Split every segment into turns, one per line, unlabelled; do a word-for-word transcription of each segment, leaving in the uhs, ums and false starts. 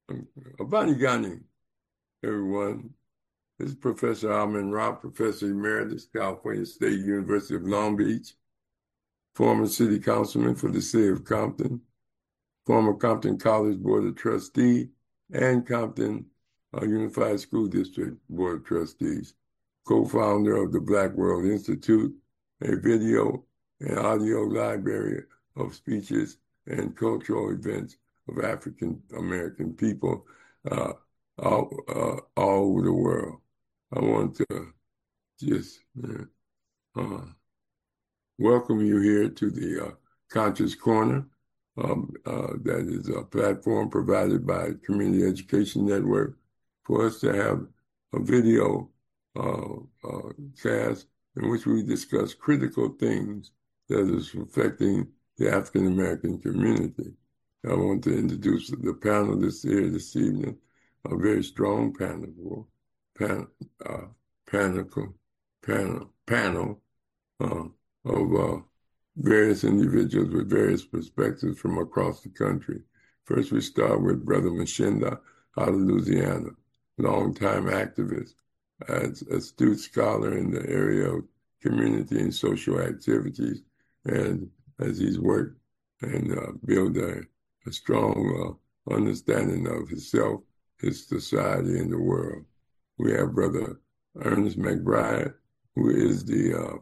Abani Gani, everyone. This is Professor Alman Ra, Professor Emeritus, California State University of Long Beach, former city councilman for the city of Compton, former Compton College Board of Trustee, and Compton uh, Unified School District Board of Trustees, co-founder of the Black World Institute, a video and audio library of speeches and cultural events of African American people uh, all, uh, all over the world. I want to just uh, welcome you here to the uh, Conscious Corner. Um, uh, that is a platform provided by Community Education Network for us to have a video uh, uh, cast in which we discuss critical things that is affecting the African American community. I want to introduce the panelists here this evening, a very strong panel, panel, uh, panel, panel, panel uh, of uh, various individuals with various perspectives from across the country. First, we start with Brother Mashinda out of Louisiana, longtime activist, as an astute scholar in the area of community and social activities, and as he's worked and uh, built a, a strong uh, understanding of himself, his society, and the world. We have Brother Ernest McBride, who is the uh,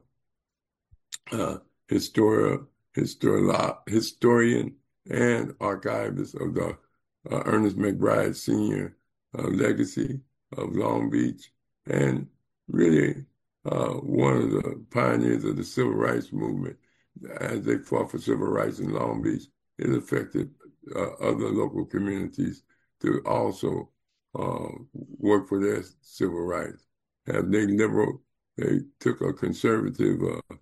uh, historia, historia, historian and archivist of the uh, Ernest McBride Senior uh, legacy of Long Beach, and really uh, one of the pioneers of the civil rights movement. As they fought for civil rights in Long Beach, it affected uh, other local communities to also uh, work for their civil rights. Have they liberal, they took a conservative uh,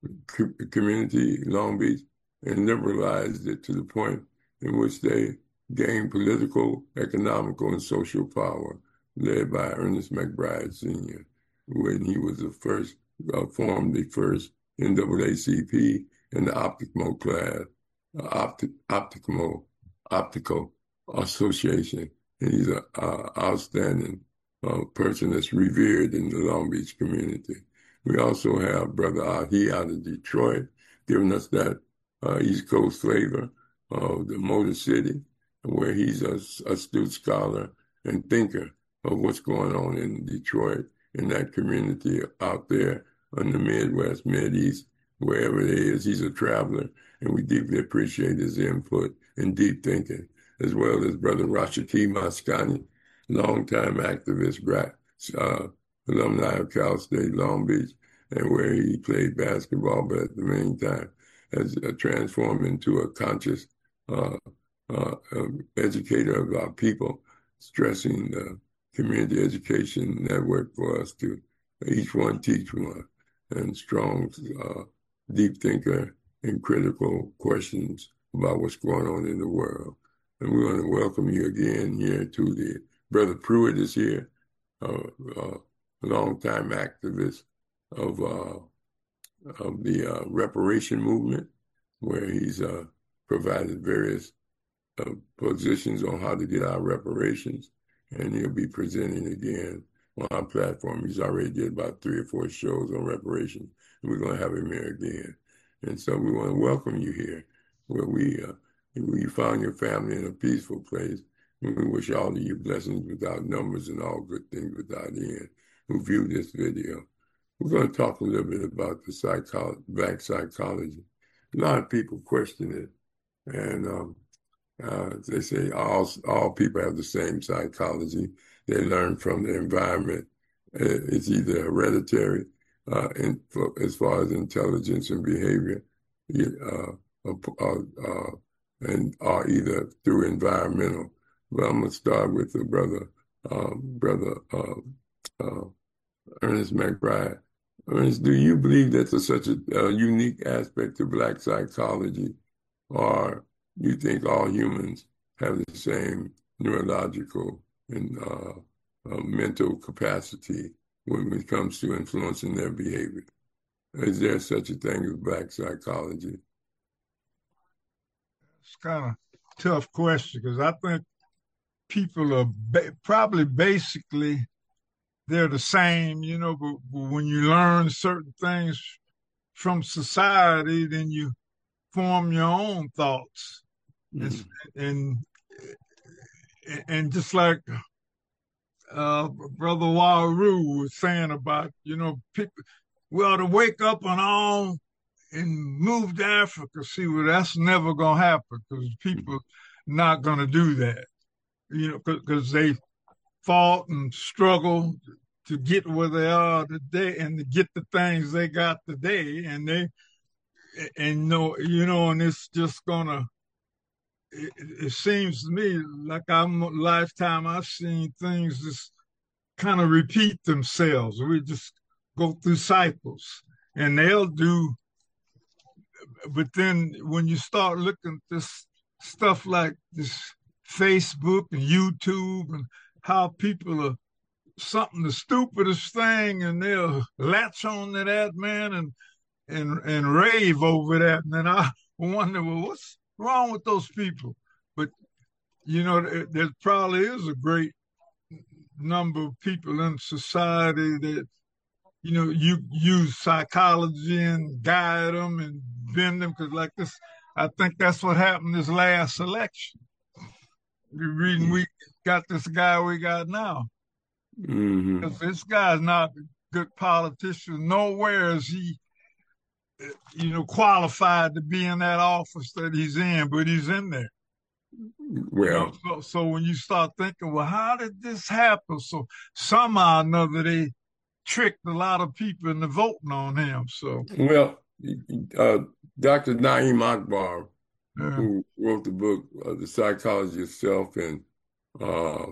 community, Long Beach, and liberalized it to the point in which they gained political, economical, and social power, led by Ernest McBride Senior, when he was the first, uh, formed the first N double A C P and the Optical class, uh, optic, optical, optical association. And he's an uh, outstanding uh, person that's revered in the Long Beach community. We also have Brother Ahi out of Detroit, giving us that uh, East Coast flavor of the Motor City, where he's a astute scholar and thinker of what's going on in Detroit, in that community out there in the Midwest, Mid-East, wherever it is. He's a traveler, and we deeply appreciate his input and deep thinking, as well as Brother Rashaki Maskani, longtime activist, uh, alumni of Cal State Long Beach, and where he played basketball, but at the main time has uh, transformed into a conscious uh, uh, um, educator of our people, stressing the community education network for us to each one teach one, and strong, uh, deep thinker and critical questions about what's going on in the world. And we want to welcome you again here to the Brother Pruitt is here, uh, uh, longtime activist of uh, of the uh, reparation movement, where he's uh, provided various uh, positions on how to get our reparations, and he'll be presenting again on our platform. He's already did about three or four shows on reparations, and we're going to have him here again. And so we want to welcome you here, where we uh, we found your family in a peaceful place. And we wish all of you blessings without numbers and all good things without end who view this video. We're going to talk a little bit about the psychology, black psychology. A lot of people question it, and um, uh, they say all all people have the same psychology. They learn from the environment. It's either hereditary, uh, in, for, as far as intelligence and behavior, uh, uh, uh, and or either through environmental. But I'm gonna start with the brother, uh, brother uh, uh, Ernest McBride. Ernest, do you believe that there's such a, a unique aspect to black psychology, or you think all humans have the same neurological and uh, uh, mental capacity when it comes to influencing their behavior? Is there such a thing as black psychology?
It's kind of tough question because I think people are ba- probably basically they're the same, you know, but, but when you learn certain things from society, then you form your own thoughts. And,
Mm.
and, and just like uh, Brother Waru was saying about, you know, people, we ought to wake up and all and move to Africa. See, well, that's never going to happen because people not going to do that, you know, because they fought and struggled to get where they are today and to get the things they got today. And they, and no, you know, and it's just going to, it, it seems to me like I'm a lifetime, I've seen things just kind of repeat themselves. We just go through cycles and they'll do. But then when you start looking at this stuff like this Facebook and YouTube and how people are something the stupidest thing and they'll latch on to that, man, and and and rave over that. And then I wonder, well, what's wrong with those people? But you know, there, there probably is a great number of people in society that you know you use psychology and guide them and bend them because like this, I think that's what happened this last election. The reason we got this guy we got now.
Mm-hmm.
Because this guy's not a good politician. Nowhere is he, you know, qualified to be in that office that he's in, but he's in there. You know,
Well,
so, so when you start thinking, well, how did this happen? So somehow or another they tricked a lot of people into voting on him. So
well, uh, Doctor Naeem Akbar,
yeah.
who wrote the book uh, The Psychology of Self, and uh,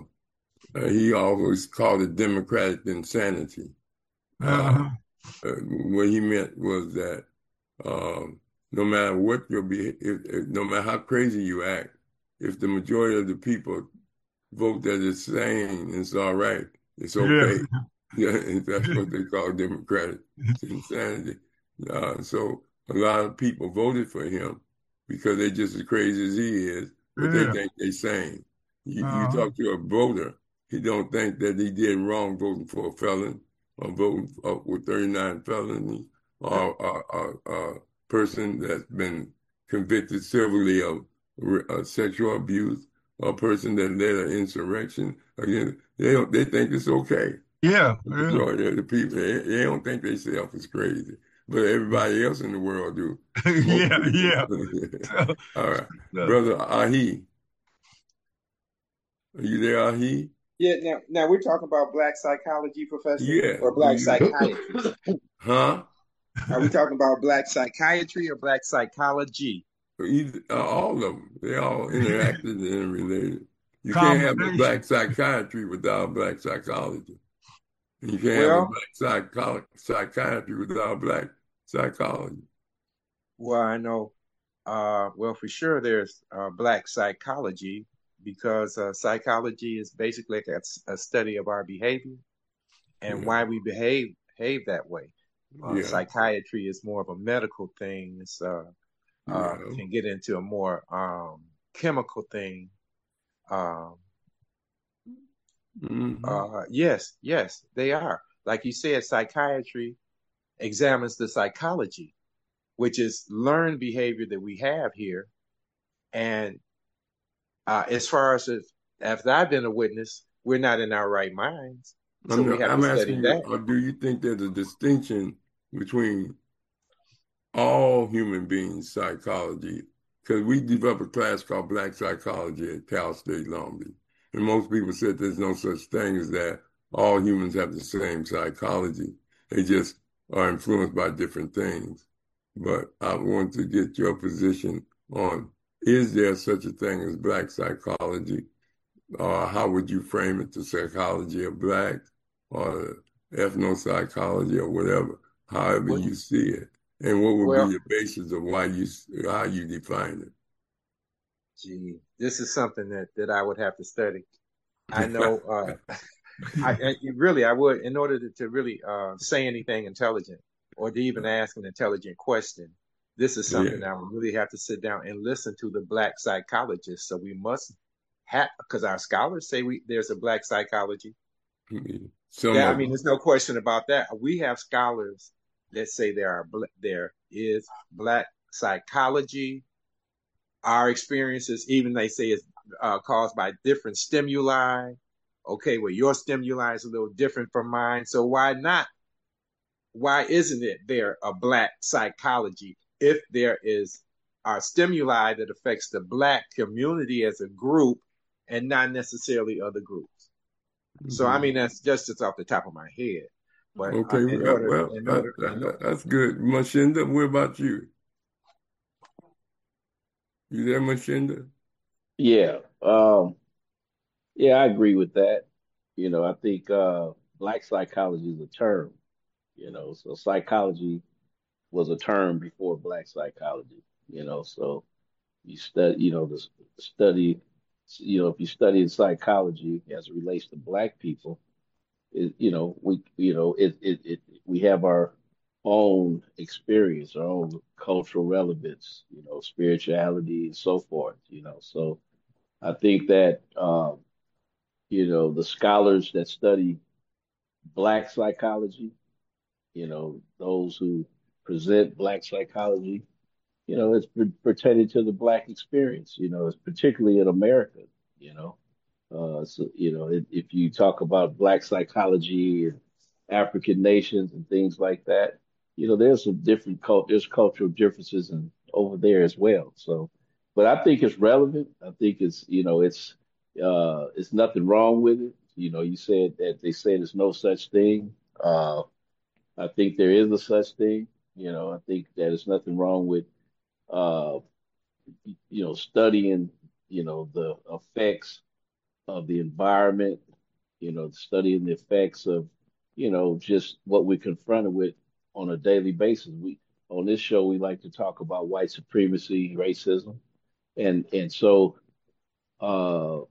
he always called it democratic insanity. Uh,
Uh-huh.
uh, what he meant was that um, no matter what your behavior, if, if, no matter how crazy you act, if the majority of the people vote that it's sane, it's all right, it's
Yeah.
okay. Yeah, that's what they call democratic insanity. Uh, so a lot of people voted for him because they're just as crazy as he is, but they
Yeah.
think they're sane. You, you
Uh-huh.
talk to a voter, he don't think that he did wrong voting for a felon or voting for, with thirty-nine felonies or a person that's been convicted civilly of uh, sexual abuse or a person that led an insurrection. Again, they don't, they think it's okay.
Yeah.
The
Yeah.
majority of the people, they, they don't think they self is crazy, but everybody else in the world do. Most
Yeah.
people.
Yeah. So,
All right.
so,
Brother Ahi, are you there, Ahi?
Yeah, now now we're talking about black psychology, professor,
Yeah.
or
Do
black
you,
psychiatry.
huh?
Are we talking about black psychiatry or black psychology?
Either, uh, all of them. They all interacted and related. You can't have a
combination.
black psychiatry without black psychology. And you can't have a
Well,
black psycholo- psychiatry without black psychology.
well, I know. Uh, well, for sure, there's uh, black psychology because uh, psychology is basically a, a study of our behavior and
Yeah.
why we behave behave that way. Uh,
Yeah.
psychiatry is more of a medical thing. It's uh, uh,
Yeah.
can get into a more um, chemical thing. Um,
Mm-hmm.
uh, yes, yes, they are. Like you said, psychiatry examines the psychology, which is learned behavior that we have here. And uh, as far as if, after I've been a witness, we're not in our right minds. So we
I'm,
have to
I'm
study
asking you,
that.
uh, do you think there's a distinction between all human beings' psychology? Because we developed a class called Black Psychology at Cal State Long Beach. And most people said there's no such thing as that. All humans have the same psychology. They just are influenced by different things. But I want to get your position on, is there such a thing as Black psychology? Or how would you frame it, the psychology of Blacks or ethnopsychology or whatever, however
Well,
you see it? And what would be
well,
the basis of why you, how you define
gee, this is something that, that I would have to study. I
it?
know, uh, I, I really, I would, in order to, to really uh, say anything intelligent or to even ask an intelligent question, this is
Yeah.
something I would really have to sit down and listen to the black psychologists. So we must because our scholars say we there's a black psychology.
Some
Yeah, I
of
mean,
them.
there's no question about that. We have scholars that say there are bl- there is black psychology. Our experiences, even they say, is uh, caused by different stimuli. Okay, well, your stimuli is a little different from mine, so why not? Why isn't it there a black psychology if there is a stimuli that affects the black community as a group and not necessarily other groups? So I
Mhm.
mean that's just just off the top of my head. But uh,
Okay,
in
well,
order,
well,
in
that,
order, in order,
that, that's good. Mashinda, what about you? You there, Mashinda?
Yeah. Um, yeah, I agree with that. You know, I think uh, black psychology is a term, you know, so psychology was a term before black psychology, you know, so you study, you know, the s- study, you know, if you study psychology as it relates to black people, it, you know, we, you know, it, it, it, we have our own experience, our own cultural relevance, you know, spirituality and so forth, you know, so I think that, um, you know, the scholars that study black psychology, you know, those who present black psychology, you know, it's per- pertaining to the black experience, you know, it's particularly in America, you know. Uh, so, you know, if, if you talk about black psychology and African nations and things like that, you know, there's some different cult, there's cultural differences and over there as well. So, but I think it's relevant. I think it's, you know, it's, uh, it's nothing wrong with it. You know, you said that they say there's no such thing. Uh, I think there is a such thing. You know, I think that there's nothing wrong with, uh, you know, studying, you know, the effects of the environment, you know, studying the effects of, you know, just what we're confronted with on a daily basis. We on this show we like to talk about white supremacy, racism, and and so uh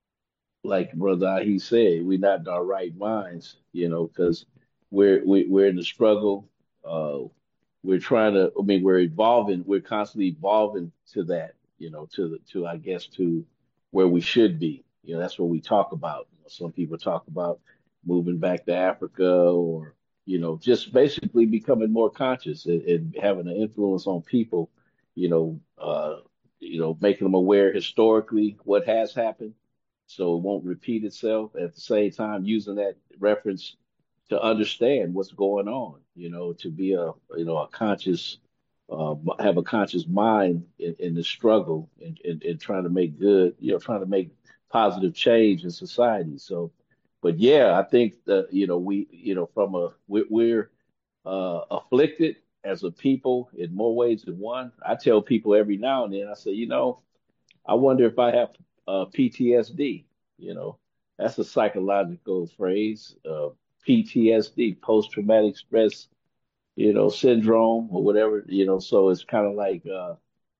like Brother he said, we're not in our right minds, you know, because we're we, we're in the struggle. Uh, we're trying to. I mean, we're evolving. We're constantly evolving to that, you know, to the to I guess to where we should be. You know, that's what we talk about. You know, some people talk about moving back to Africa, or you know, just basically becoming more conscious and, and having an influence on people. You know, uh, you know, making them aware historically what has happened so it won't repeat itself. At the same time, using that reference to understand what's going on, you know, to be a you know a conscious, uh, have a conscious mind in, in the struggle and, and, and trying to make good, you know, trying to make positive change in society. So, but yeah, I think that you know we you know from a we're, we're uh, afflicted as a people in more ways than one. I tell people every now and then, I say, you know, I wonder if I have uh, P T S D. You know, that's a psychological phrase. Uh, P T S D, post traumatic stress, you know, syndrome or whatever. You know, so it's kind of like, uh,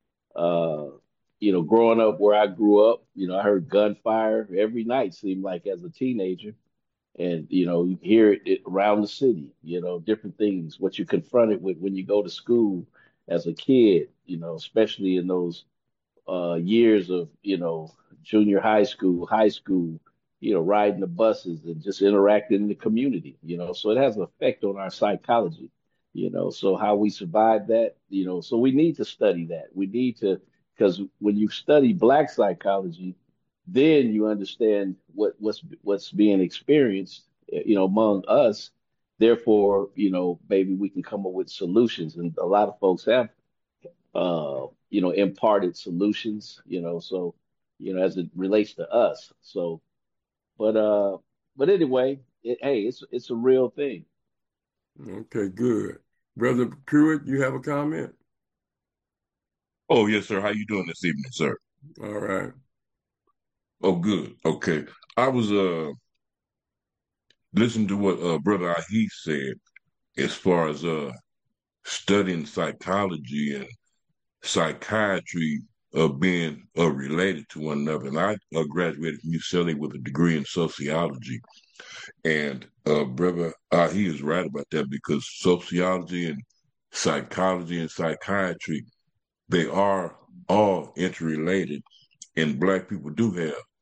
uh, you know, growing up where I grew up. You know, I heard gunfire every night. Seemed like as a teenager, and you know, you hear it, it around the city. You know, different things. What you're confronted with when you go to school as a kid. You know, especially in those uh, years of, you know, junior high school, high school, you know, riding the buses and just interacting in the community, you know. So it has an effect on our psychology, you know. So how we survive that, you know. So we need to study that. We need to, because when you study Black psychology, then you understand what what's what's being experienced, you know, among us. Therefore, you know, maybe we can come up with solutions. And a lot of folks have uh, you know, imparted solutions, you know, so, you know, as it relates to us. So, but, uh, but anyway, it, hey, it's, it's a real thing.
Okay, good. Brother Pruitt, you have a comment?
Oh, yes, sir. How you doing this evening, sir?
All right.
Oh, good. Okay. I was uh listening to what uh Brother Ahi said as far as uh studying psychology and psychiatry uh, being uh, related to one another. And I uh, graduated from U C L A with a degree in sociology. And uh Brother Ahi is right about that because sociology and psychology and psychiatry, they are all interrelated, and Black people do have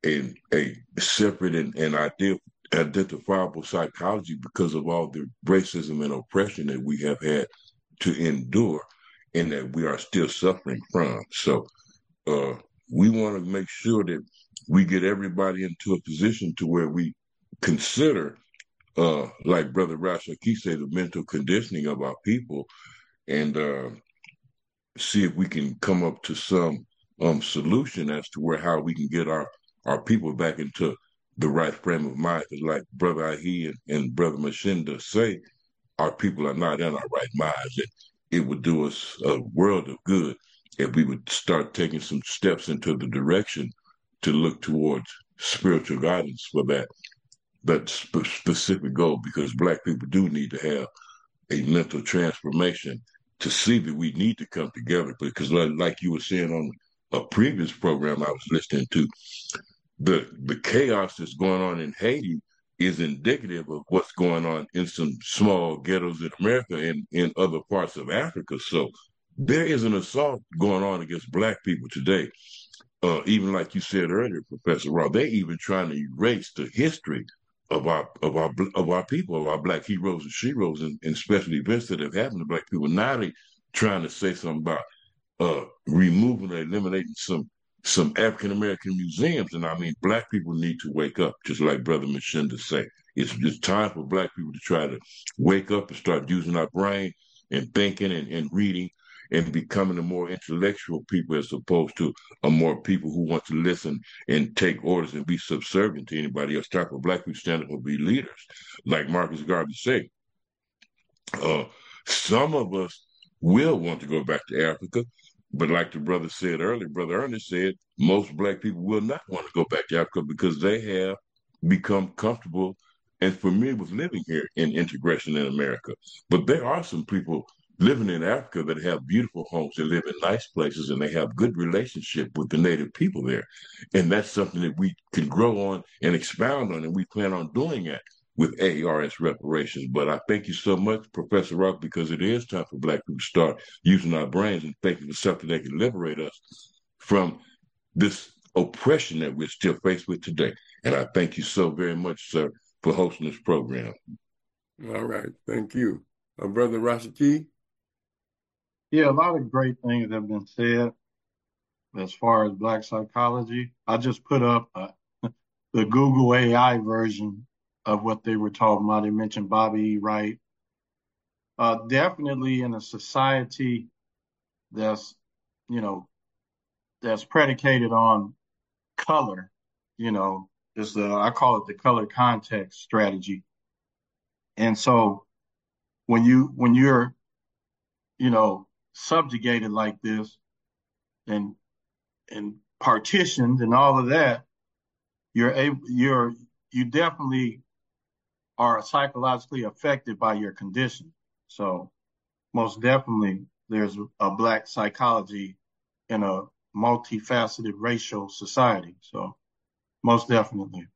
a, a separate and, and ideal, identifiable psychology because of all the racism and oppression that we have had to endure and that we are still suffering from. So uh, we want to make sure that we get everybody into a position to where we consider, uh, like Brother Rashaki said, the mental conditioning of our people, and uh, see if we can come up to some um, solution as to where how we can get our, our people back into the right frame of mind. Because like Brother Ahi and, and Brother Mashinda say, our people are not in our right minds. And it would do us a world of good if we would start taking some steps into the direction to look towards spiritual guidance for that that sp- specific goal, because Black people do need to have a mental transformation to see that we need to come together. Because like, like you were saying on a previous program I was listening to, the the chaos that's going on in Haiti is indicative of what's going on in some small ghettos in America and in other parts of Africa. So there is an assault going on against Black people today. Uh, even like you said earlier, Professor Raw, they even trying to erase the history of our of our of our people, of our Black heroes and sheroes, and, and special events that have happened to Black people. Now they trying to say something about uh, removing or eliminating some some African American museums. And I mean, Black people need to wake up, just like Brother Machinda say. It's just time for Black people to try to wake up and start using our brain and thinking and, and reading and becoming a more intellectual people as opposed to a more people who want to listen and take orders and be subservient to anybody else. Time for Black people to stand up and be leaders. Like Marcus Garvey said, uh, some of us will want to go back to Africa, but like the brother said earlier, Brother Ernest said, most Black people will not want to go back to Africa because they have become comfortable and familiar with living here in integration in America. But there are some people living in Africa that have beautiful homes, they live in nice places, and they have good relationship with the native people there. And that's something that we can grow on and expound on, and we plan on doing that with A R S reparations. But I thank you so much, Professor Rock, because it is time for Black people to start using our brains and thinking of something that can liberate us from this oppression that we're still faced with today. And I thank you so very much, sir, for hosting this program.
All right. Thank you. Uh, Brother Rashaki?
Yeah, a lot of great things have been said as far as Black psychology. I just put up uh, the Google A I version of what they were talking about. They mentioned Bobby E. Wright. Uh, definitely in a society that's, you know, that's predicated on color, you know, is the, I call it the color context strategy. And so when you, when you're, you know, subjugated like this and, and partitioned and all of that, you're able, you're, you definitely are psychologically affected by your condition. So most definitely there's a Black psychology in a multifaceted racial society. So most definitely.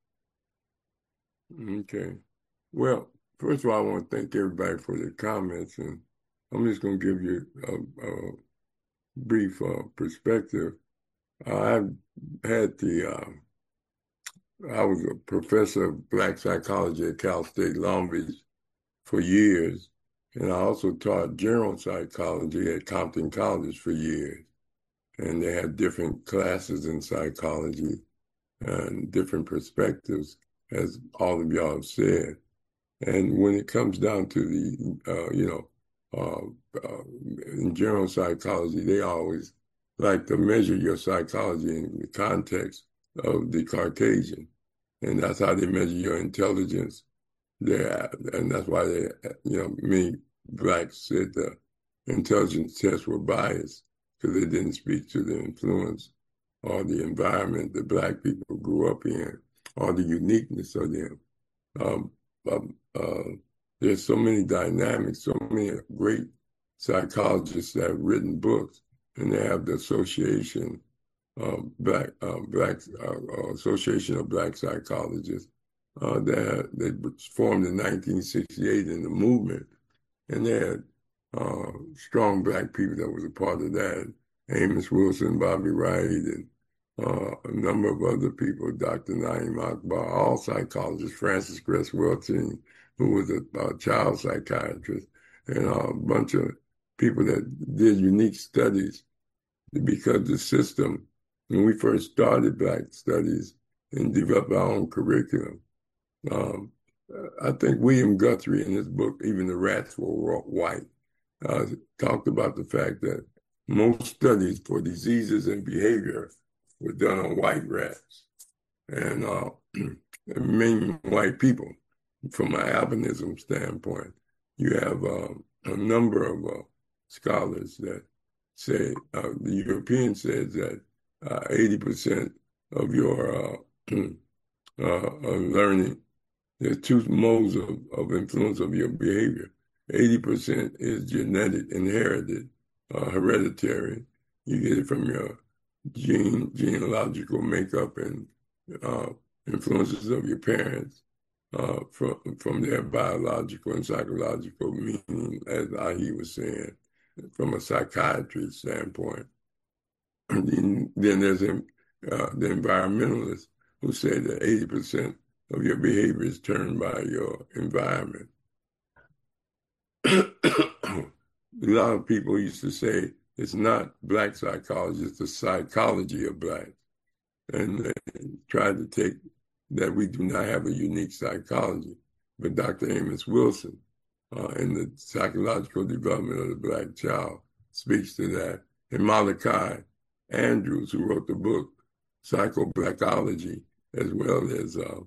Okay. Well, first of all, I want to thank everybody for their comments, and I'm just going to give you a, a brief uh, perspective. Uh, I've had the, uh, I was a professor of Black psychology at Cal State Long Beach for years, and I also taught general psychology at Compton College for years. And they had different classes in psychology and different perspectives, as all of y'all have said. And when it comes down to the, uh, you know, uh, uh, in general psychology, they always like to measure your psychology in the context of the Caucasian. And that's how they measure your intelligence. They're, and that's why they, you know, many Blacks said the intelligence tests were biased because they didn't speak to the influence or the environment that Black people grew up in or the uniqueness of them. Um, um, uh, there's so many dynamics, so many great psychologists that have written books, and they have the Association of Black uh, Black uh, Association of Black Psychologists uh, that they formed in nineteen sixty-eight in the movement, and they had uh, strong Black people that was a part of that. Amos Wilson, Bobby Wright, and uh, a number of other people, Doctor Naeem Akbar, all psychologists, Francis Cress Welching, who was a, a child psychiatrist, and a bunch of people that did unique studies, because the system, when we first started Black Studies and developed our own curriculum, um, I think William Guthrie in his book, Even the Rats Were White, uh, talked about the fact that most studies for diseases and behavior were done on white rats and uh, mainly white people. From an albinism standpoint, you have uh, a number of uh, scholars that say, uh, the European says that uh, eighty percent of your uh, uh, learning, there's two modes of, of influence of your behavior. eighty percent is genetic, inherited, uh, hereditary. You get it from your gene, genealogical makeup and uh, influences of your parents uh, from, from their biological and psychological meaning, as Ahi was saying, from a psychiatry standpoint. then, then there's uh, the environmentalists who say that eighty percent of your behavior is turned by your environment. A lot of people used to say it's not Black psychology, it's the psychology of Black. And they tried to take that we do not have a unique psychology. But Doctor Amos Wilson, uh, in the psychological development of the Black child, speaks to that. And Malachi Andrews, who wrote the book Psycho-Blackology, as well as uh,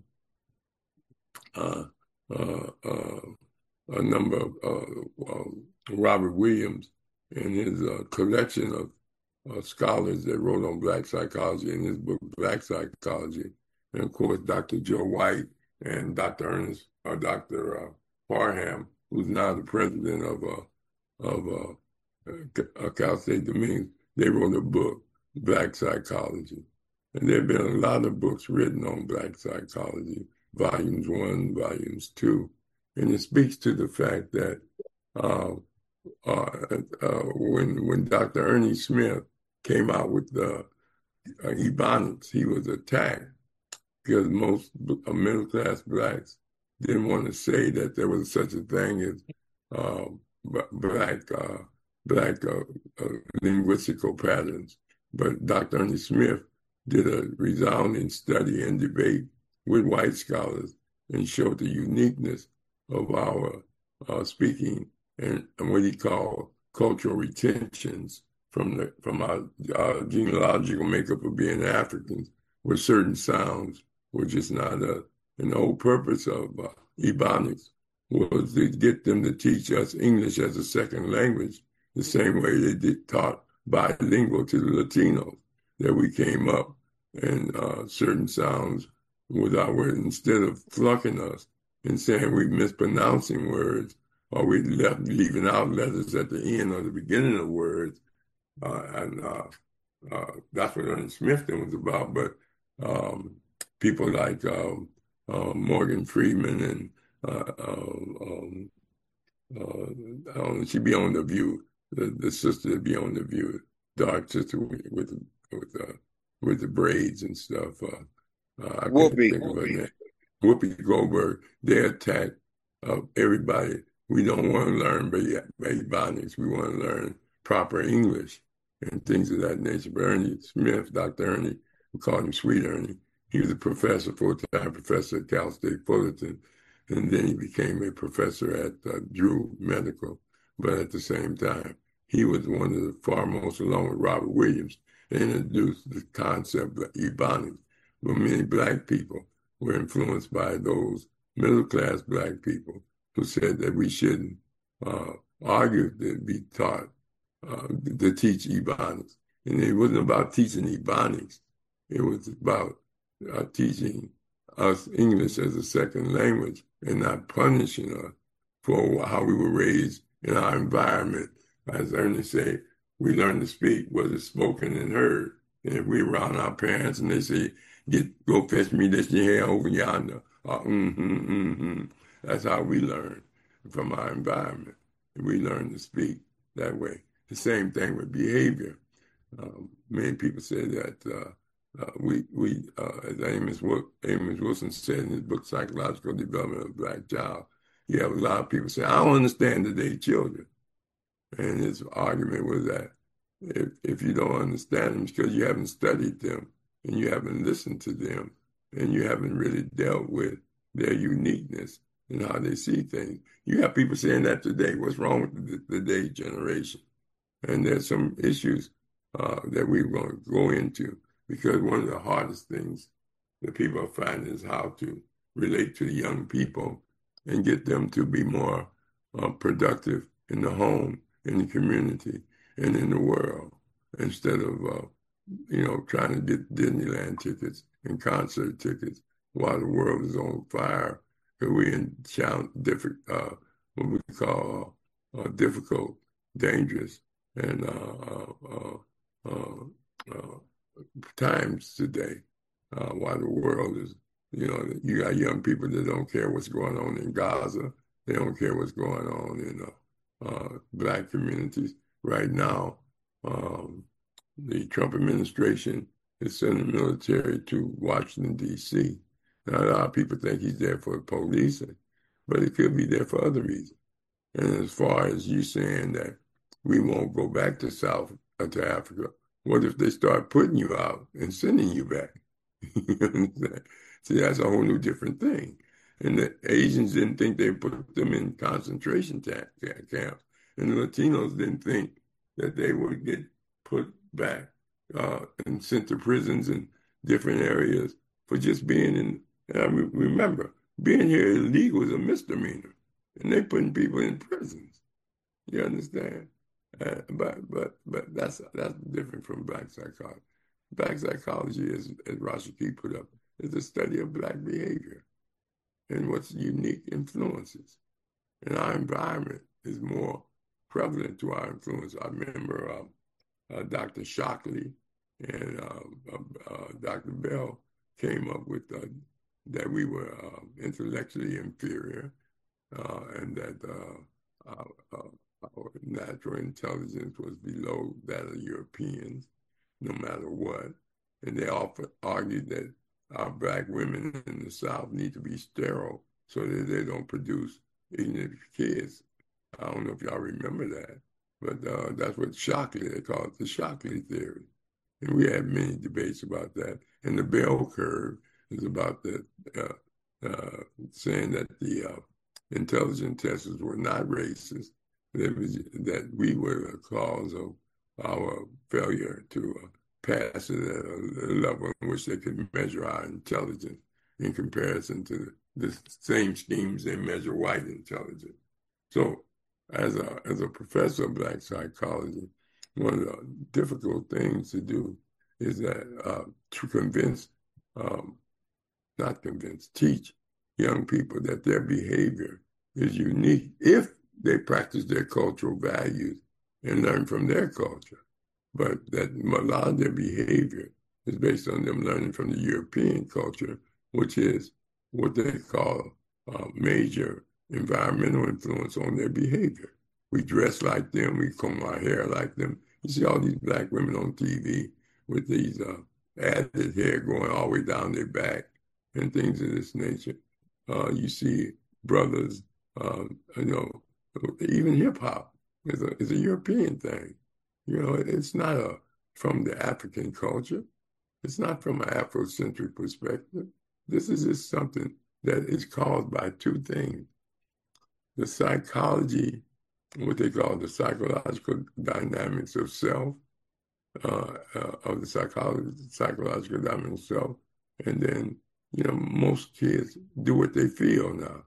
uh, uh, uh, a number of uh, uh, Robert Williams in his uh, collection of uh, scholars that wrote on Black psychology in his book Black Psychology, and of course Doctor Joe White and Doctor Ernest or Doctor Uh, Parham, who's now the president of uh, of uh, Cal State Dominguez. They wrote a book, Black Psychology, and there have been a lot of books written on Black psychology, volumes one, volumes two. And it speaks to the fact that uh, uh, uh, when when Doctor Ernie Smith came out with the uh, Ebonics, he was attacked because most uh, middle-class Blacks didn't want to say that there was such a thing as uh, Black uh, Black uh, uh, linguistical patterns. But Doctor Ernie Smith did a resounding study and debate with white scholars and showed the uniqueness of our uh, speaking and, and what he called cultural retentions from the from our, our genealogical makeup of being Africans, where certain sounds were just not us. And the whole purpose of uh, Ebonics was to get them to teach us English as a second language, the same way they did taught bilingual to the Latinos, that we came up and uh, certain sounds without words, instead of flunking us and saying we're mispronouncing words or we left leaving out letters at the end or the beginning of words. Uh, and uh, uh, that's what Ernest Smithson was about. But um, people like um, uh, Morgan Freeman and uh, um, uh, I don't know, she'd be on The View, the, the sister would be on The View, dark sister with with with, uh, with the braids and stuff. Uh, uh, I can't think of her name. Whoopi Goldberg. They attack uh, everybody. We don't want to learn Ebonics. We want to learn proper English and things of that nature. But Ernie Smith, Doctor Ernie, we called him Sweet Ernie. He was a professor, full-time professor at Cal State Fullerton, and then he became a professor at uh, Drew Medical. But at the same time, he was one of the foremost, along with Robert Williams, introduced the concept of Ebonics. But many Black people were influenced by those middle-class Black people who said that we shouldn't uh, argue to be taught uh, to teach Ebonics. And it wasn't about teaching Ebonics. It was about uh, teaching us English as a second language and not punishing us for how we were raised in our environment. As Ernie said, we learn to speak what is spoken and heard. And if we're around our parents and they say, Get go fetch me this here over yonder. Uh, mm-hmm, mm-hmm. That's how we learn from our environment. We learn to speak that way. The same thing with behavior. Um, many people say that uh, Uh, we, we uh, as Amos, Amos Wilson said in his book, Psychological Development of the Black Child, you have a lot of people say, I don't understand today's children. And his argument was that if, if you don't understand them, it's because you haven't studied them and you haven't listened to them and you haven't really dealt with their uniqueness and how they see things. You have people saying that today. What's wrong with the, today's generation? And there's some issues uh, that we're going to go into, because one of the hardest things that people are finding is how to relate to the young people and get them to be more uh, productive in the home, in the community, and in the world, instead of, uh, you know, trying to get Disneyland tickets and concert tickets while the world is on fire, because we're in different, uh, what we call uh, difficult, dangerous, and uh, uh, uh, uh, times today, uh, while the world is, you know, you got young people that don't care what's going on in Gaza. They don't care what's going on in uh, uh, Black communities. Right now, um, the Trump administration is sending the military to Washington, D C Now, a lot of people think he's there for policing, but it could be there for other reasons. And as far as you saying that we won't go back to South, uh, to Africa, what if they start putting you out and sending you back? You understand? See, that's a whole new different thing. And the Asians didn't think they put them in concentration camps. And the Latinos didn't think that they would get put back uh, and sent to prisons in different areas for just being in. And I remember, being here illegal is a misdemeanor. And they putting people in prisons. You understand? Uh, but but but that's that's different from Black psychology. Black psychology, as as Rashiki put up, is the study of Black behavior and what's unique influences. And our environment is more prevalent to our influence. I remember uh, uh, Doctor Shockley and uh, uh, uh, Doctor Bell came up with uh, that we were uh, intellectually inferior uh, and that uh, our, uh, our natural intelligence was below that of Europeans, no matter what. And they often argued that our Black women in the South need to be sterile so that they don't produce ignorant kids. I don't know if y'all remember that, but uh, that's what Shockley, they call it the Shockley theory. And we had many debates about that. And the bell curve is about the, uh, uh, saying that the uh, intelligence testers were not racist, that, was, that we were the cause of our failure to uh, pass it at a level in which they could measure our intelligence in comparison to the same schemes they measure white intelligence. So as a, as a professor of Black psychology, one of the difficult things to do is that uh, to convince, um, not convince, teach young people that their behavior is unique if they practice their cultural values and learn from their culture. But that a lot of their behavior is based on them learning from the European culture, which is what they call uh, major environmental influence on their behavior. We dress like them, we comb our hair like them. You see all these Black women on T V with these uh, added hair going all the way down their back and things of this nature. Uh, you see brothers, uh, you know, even hip hop is a, is a European thing. You know, it's not a from the African culture. It's not from an Afrocentric perspective. This is just something that is caused by two things. The psychology, what they call the psychological dynamics of self, uh, uh, of the psychology, psychological dynamics of self. And then, you know, most kids do what they feel now.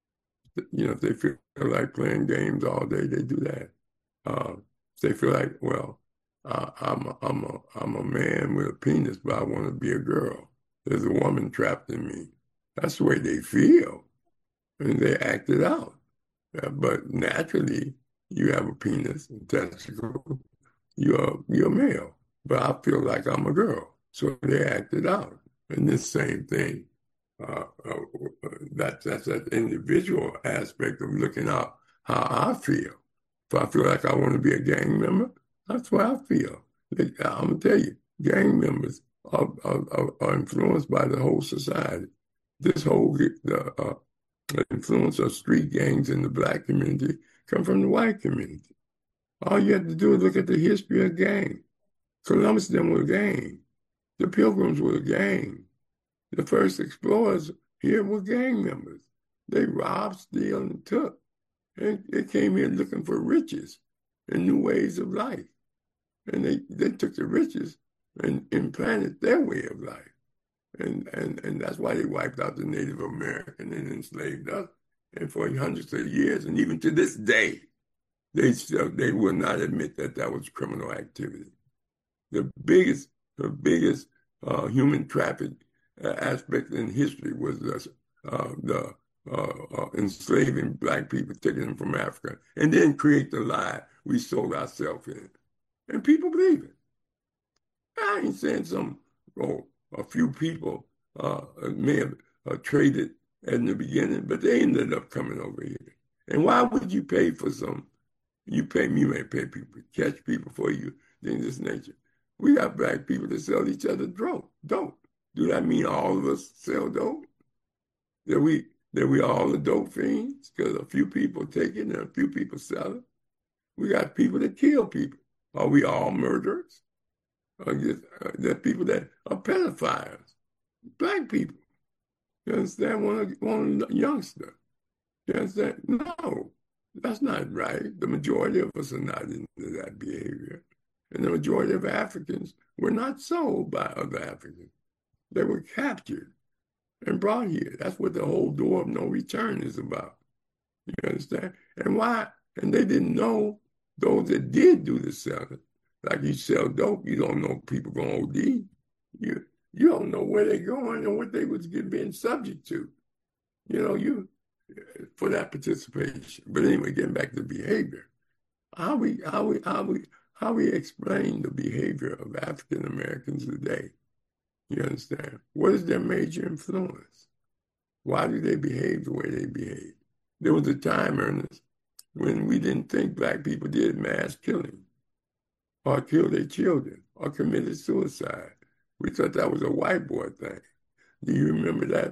You know, if they feel like playing games all day, they do that. Uh, They feel like, well, uh, I'm a, I'm a I'm a man with a penis, but I want to be a girl. There's a woman trapped in me. That's the way they feel, and they act it out. Uh, but naturally, you have a penis and testicles. You're you're male, but I feel like I'm a girl, so they act it out. And this same thing, uh, uh, that that's that individual aspect of looking out how I feel. If I feel like I want to be a gang member, that's what I feel. I'm going to tell you, gang members are, are, are influenced by the whole society. This whole the uh, influence of street gangs in the black community come from the white community. All you have to do is look at the history of gangs. Columbus them were a gang. The Pilgrims were a gang. The first explorers here were gang members. They robbed, steal, and took. And they came here looking for riches and new ways of life. And they, they took the riches and implanted their way of life. And, and, and that's why they wiped out the Native American and enslaved us. And for hundreds of years, and even to this day, they still they will not admit that that was criminal activity. The biggest, the biggest uh, human traffic uh, aspect in history was the, uh, the uh, uh, enslaving black people, taking them from Africa, and then create the lie we sold ourselves in. And people believe it. I ain't saying some, oh, a few people uh, may have uh, traded in the beginning, but they ended up coming over here. And why would you pay for some? You pay me, you may pay people, catch people for you, things of this nature. We got black people that sell each other dope. Dope. Do that mean all of us sell dope? That we that we all are dope fiends because a few people take it and a few people sell it? We got people that kill people. Are we all murderers? Or just, uh, there are people that are pedophiles. Black people. You understand? One, one youngster. You understand? No, that's not right. The majority of us are not into that behavior. And the majority of Africans were not sold by other Africans. They were captured and brought here. That's what the whole door of no return is about. You understand? And why? And they didn't know those that did do the selling. Like you sell dope, you don't know people going to O D. You you don't know where they're going and what they was being subject to. You know, you for that participation. But anyway, getting back to behavior, how we how we how we how we explain the behavior of African Americans today. You understand? What is their major influence? Why do they behave the way they behave? There was a time, Ernest, when we didn't think black people did mass killing or killed their children or committed suicide. We thought that was a white boy thing. Do you remember that,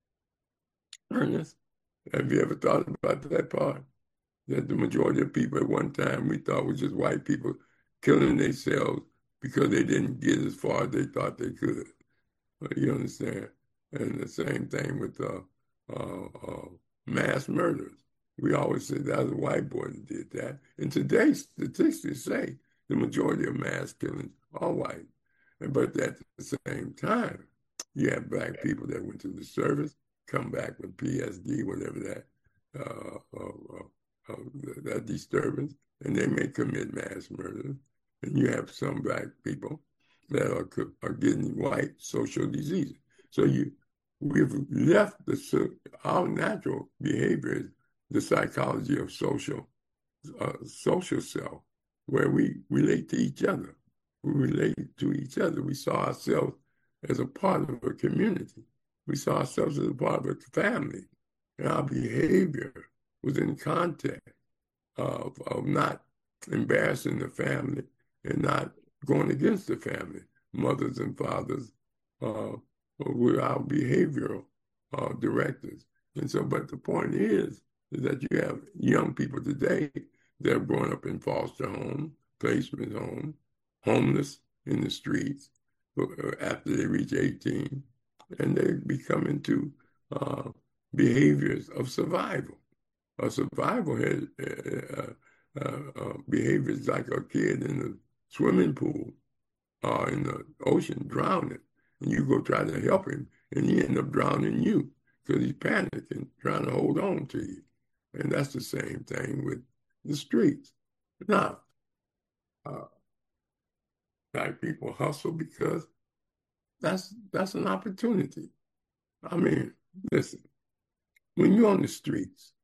Ernest? Have you ever thought about that part? That the majority of people at one time we thought was just white people killing themselves because they didn't get as far as they thought they could. You understand? And the same thing with uh, uh, uh, mass murders. We always say that was a white boy that did that. And today, statistics say the majority of mass killings are white. But at the same time, you have black people that went to the service, come back with P S D, whatever that, uh, uh, uh, uh, that disturbance, and they may commit mass murder. And you have some black people that are, are getting white social diseases. So you, we've left the, our natural behavior is the psychology of social, uh, social self, where we relate to each other. We relate to each other. We saw ourselves as a part of a community. We saw ourselves as a part of a family. And our behavior was in context of, of not embarrassing the family and not going against the family. Mothers and fathers uh, were our behavioral uh, directors. And so, but the point is, is that you have young people today that have grown up in foster homes, placement homes, homeless in the streets after they reach eighteen, and they become into uh, behaviors of survival. A survival has uh, uh, uh, behaviors like a kid in the swimming pool or in the ocean drowning, and you go try to help him, and he end up drowning you because he's panicking, trying to hold on to you. And that's the same thing with the streets. Now, uh, black people hustle because that's that's an opportunity. I mean, listen, when you're on the streets,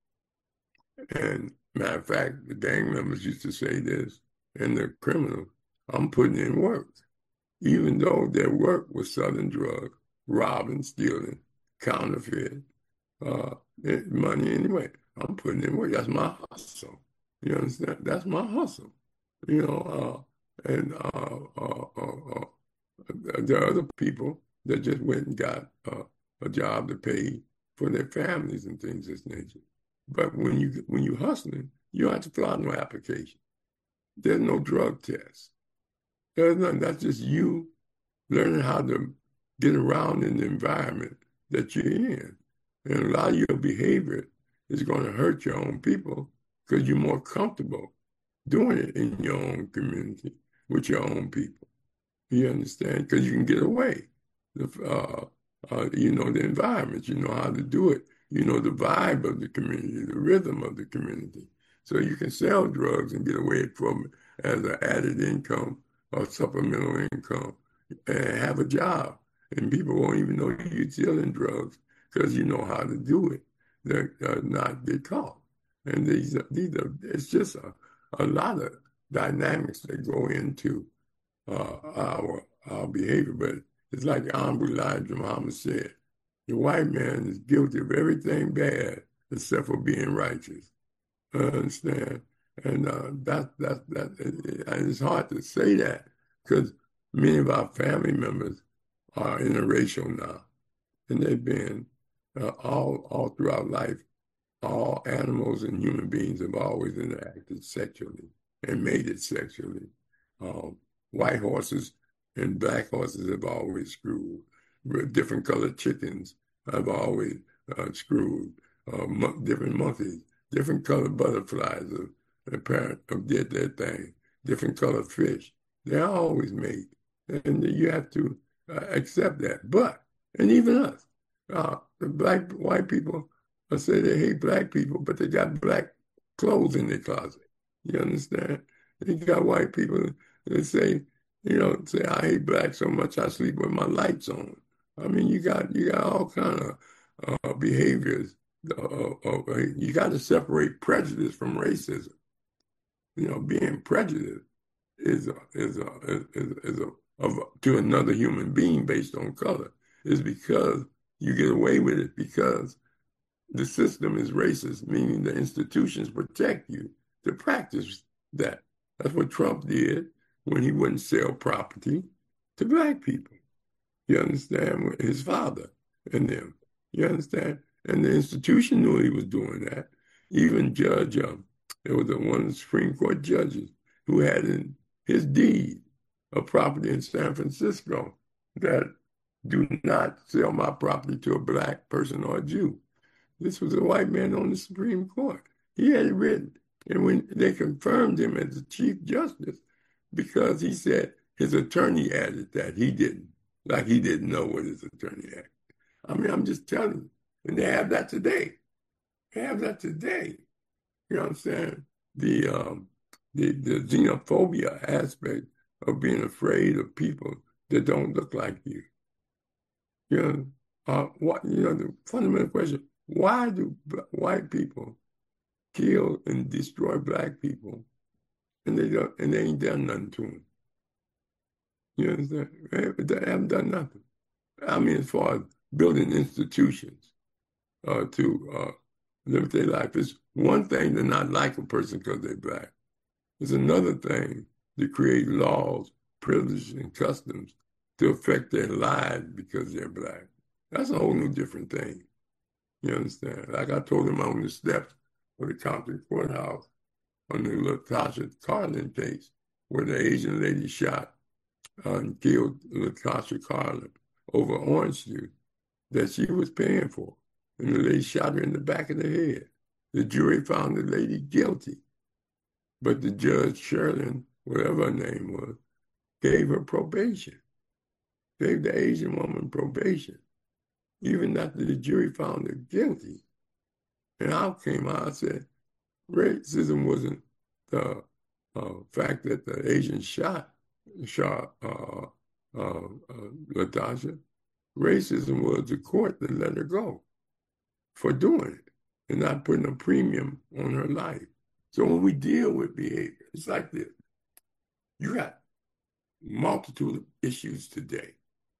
and matter of fact, the gang members used to say this, and the criminals, I'm putting in work. Even though their work was selling drugs, robbing, stealing, counterfeit, uh, money anyway. I'm putting in work. That's my hustle. You understand? That's my hustle. You know, uh, and uh, uh, uh, uh, There are other people that just went and got uh, a job to pay for their families and things of this nature. But when you when you hustling, you don't have to fill out no application. There's no drug test. There's nothing. That's just you learning how to get around in the environment that you're in. And a lot of your behavior is going to hurt your own people because you're more comfortable doing it in your own community with your own people. You understand? Because you can get away. Uh, uh, you know the environment. You know how to do it. You know the vibe of the community, the rhythm of the community. So you can sell drugs and get away from it as an added income or supplemental income and have a job. And people won't even know you're selling drugs because you know how to do it. They're uh, not get caught. And these are, these are, it's just a, a lot of dynamics that go into uh, our our behavior. But it's like Honorable Elijah Muhammad said, the white man is guilty of everything bad except for being righteous. I understand? And uh, that, that, that, it, and it's hard to say that because many of our family members are interracial now. And they've been uh, all, all throughout life, all animals and human beings have always interacted sexually and mated sexually. Um, white horses and black horses have always screwed. Different colored chickens have always uh, screwed. Uh, mo- different monkeys, different colored butterflies have, apparent, have did their thing. Different colored fish. They're always made. And you have to uh, accept that. But, and even us, uh, the black, white people uh, say they hate black people, but they got black clothes in their closet. You understand? You got white people that say, you know, say I hate black so much I sleep with my lights on. I mean, you got you got all kind of uh, behaviors. Uh, uh, you got to separate prejudice from racism. You know, being prejudiced is a, is a, is, is a of to another human being based on color is because you get away with it because the system is racist, meaning the institutions protect you to practice that. That's what Trump did when he wouldn't sell property to black people. You understand? His father and them. You understand? And the institution knew he was doing that. Even Judge, um, there was a, one of the Supreme Court judges who had in his deed a property in San Francisco that do not sell my property to a black person or a Jew. This was a white man on the Supreme Court. He had it written. And when they confirmed him as the Chief Justice, because he said his attorney added that, he didn't. Like he didn't know what his attorney added. I mean, I'm just telling you. And they have that today. They have that today. You know what I'm saying? The um, the, the xenophobia aspect of being afraid of people that don't look like you. You know, uh, what, you know, the fundamental question, why do white people kill and destroy black people and they don't, and they ain't done nothing to them? You understand? They haven't done nothing. I mean, as far as building institutions uh, to uh, live their life, it's one thing to not like a person because they're black. It's another thing to create laws, privileges, and customs to affect their lives because they're black. That's a whole new different thing. You understand? Like I told him on the steps of the Compton courthouse on the Latasha Carlin case, where the Asian lady shot uh, and killed Latasha Carlin over orange juice that she was paying for. And the lady shot her in the back of the head. The jury found the lady guilty. But the judge, Sherlin, whatever her name was, gave her probation. Gave the Asian woman probation. Even after the jury found her guilty. And I came out and said, racism wasn't the uh, fact that the Asian shot, shot uh, uh, uh, Latasha. Racism was the court that let her go for doing it and not putting a premium on her life. So when we deal with behavior, it's like this. You got multitude of issues today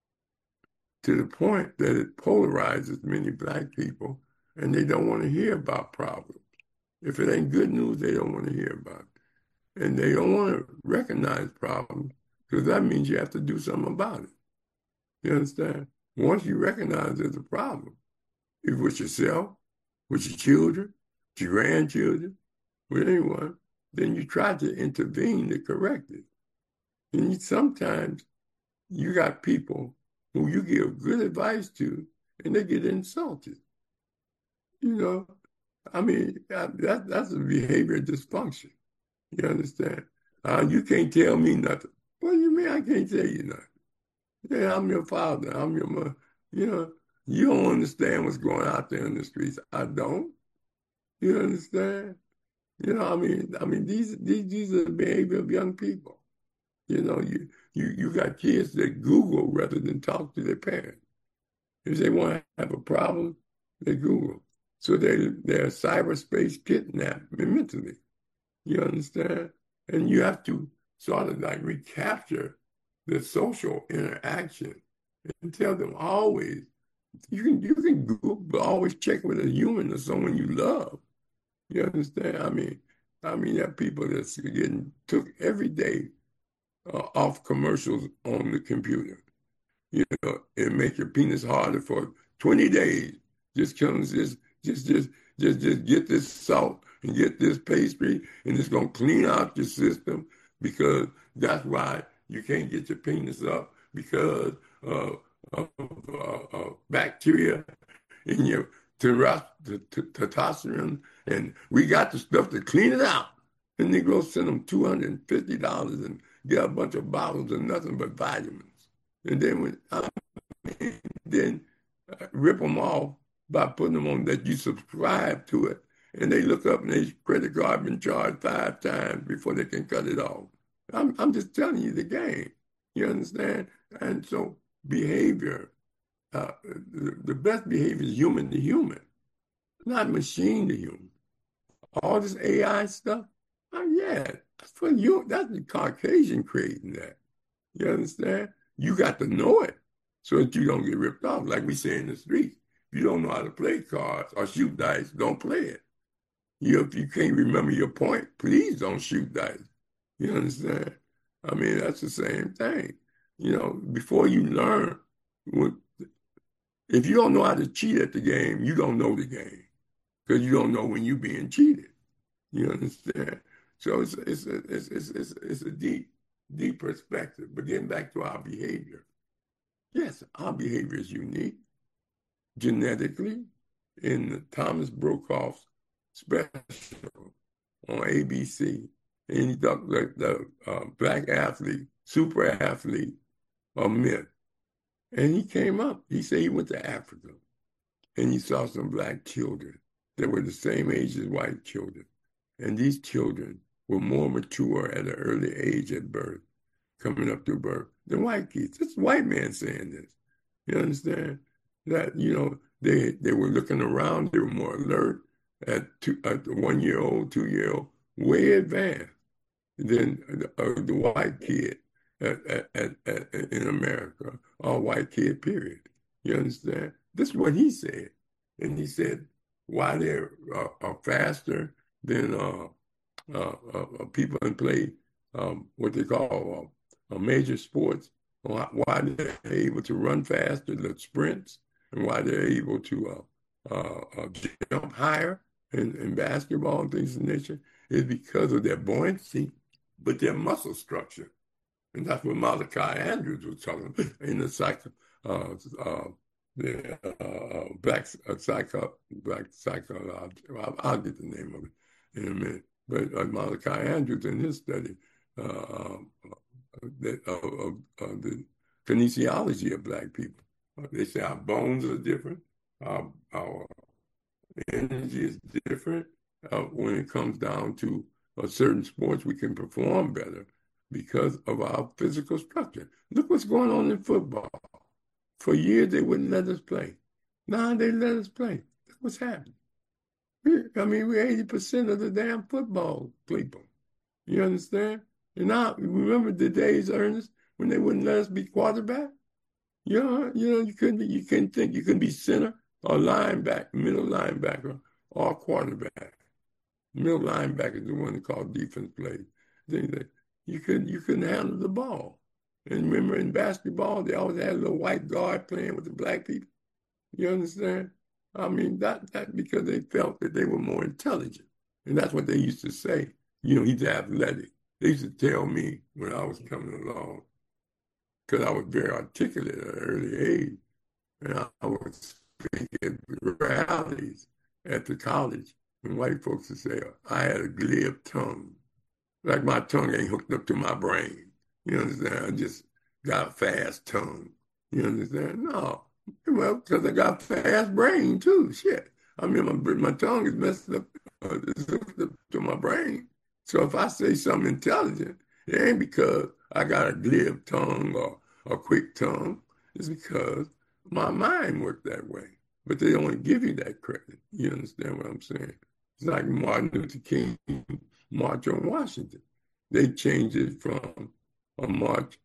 to the point that it polarizes many black people and they don't want to hear about problems. If it ain't good news, they don't want to hear about it. And they don't want to recognize problems because that means you have to do something about it. You understand? Once you recognize there's a problem, if with yourself, with your children, with your grandchildren, with anyone, then you try to intervene to correct it. And you, sometimes you got people who you give good advice to, and they get insulted. You know, I mean, that, that's a behavior dysfunction. You understand? Uh, you can't tell me nothing. What do you mean I can't tell you nothing? Yeah, I'm your father. I'm your mother. You know, you don't understand what's going out there in the streets. I don't. You understand? You know, I mean, I mean, these these these are the behavior of young people. You know, you you you got kids that Google rather than talk to their parents. If they want to have a problem, they Google. So they they're cyberspace kidnapped mentally. You understand? And you have to sort of like recapture the social interaction and tell them always, you can you can Google, but always check with a human or someone you love. You understand? I mean, I mean, there are people that's getting took every day uh, off commercials on the computer. You know, it makes your penis harder for twenty days. Just comes just just just just just get this salt and get this pastry, and it's gonna clean out your system, because that's why you can't get your penis up, because uh, of uh, uh, bacteria in your testosterone, and we got the stuff to clean it out. And they go send them two hundred fifty dollars and get a bunch of bottles of nothing but vitamins. And then when I mean, then uh, rip them off by putting them on that you subscribe to it. And they look up and their credit card been charged five times before they can cut it off. I'm, I'm just telling you the game. You understand? And so behavior, uh, the, the best behavior is human to human, not machine to human. All this A I stuff, oh yeah, that's for you. That's the Caucasian creating that. You understand? You got to know it so that you don't get ripped off. Like we say in the street, if you don't know how to play cards or shoot dice, don't play it. You, if you can't remember your point, please don't shoot dice. You understand? I mean, that's the same thing. You know, before you learn, if you don't know how to cheat at the game, you don't know the game, because you don't know when you're being cheated. You understand? So it's it's it's it's it's, it's a deep deep perspective. But getting back to our behavior, yes, our behavior is unique genetically. In Thomas Brokaw's special on A B C, and he talked like the uh, black athlete, super athlete, a myth. And he came up. He said he went to Africa, and he saw some black children that were the same age as white children. And these children were more mature at an early age at birth, coming up through birth, than white kids. This white man saying this. You understand? That, you know, they they were looking around, they were more alert at, two, at the one-year-old, two-year-old, way advanced than the, uh, the white kid at, at, at, at, in America, or white kid, period. You understand? This is what he said. And he said, why they uh, are faster than uh, uh, uh, people that play um, what they call uh, major sports, why, why they're able to run faster, the sprints, and why they're able to uh, uh, uh, jump higher in, in basketball and things of nature, is because of their buoyancy, but their muscle structure. And that's what Malachi Andrews was talking about in the psycho, uh, uh, the uh, black uh, psycho, black psycho. I'll, I'll get the name of it in a minute. But uh, Malachi Andrews in his study, uh, uh, that, uh, uh, uh, the kinesiology of black people. Uh, they say our bones are different, our, our energy is different. Uh, when it comes down to uh, certain sports, we can perform better because of our physical structure. Look what's going on in football. For years, they wouldn't let us play. Now they let us play. Look what's happening. I mean, we're eighty percent of the damn football people. You understand? And now, remember the days, Ernest, when they wouldn't let us be quarterback? You know, you know, you couldn't be, you couldn't think you could be center or linebacker, middle linebacker, or quarterback. Middle linebacker is the one they call defense plays. You couldn't, you couldn't handle the ball. And remember in basketball, they always had a little white guard playing with the black people. You understand? I mean, that, that because they felt that they were more intelligent. And that's what they used to say. You know, he's athletic. They used to tell me when I was coming along, because I was very articulate at an early age, and I, I was speaking at rallies at the college, and white folks would say, I had a glib tongue. Like my tongue ain't hooked up to my brain. You understand? I just got a fast tongue. You understand? No. Well, because I got a fast brain too. Shit. I mean, my, my tongue is messed up, uh, it's hooked up to my brain. So if I say something intelligent, it ain't because I got a glib tongue or a quick tongue. It's because my mind worked that way. But they don't want to give you that credit. You understand what I'm saying? It's like Martin Luther King March on Washington. They changed it from a march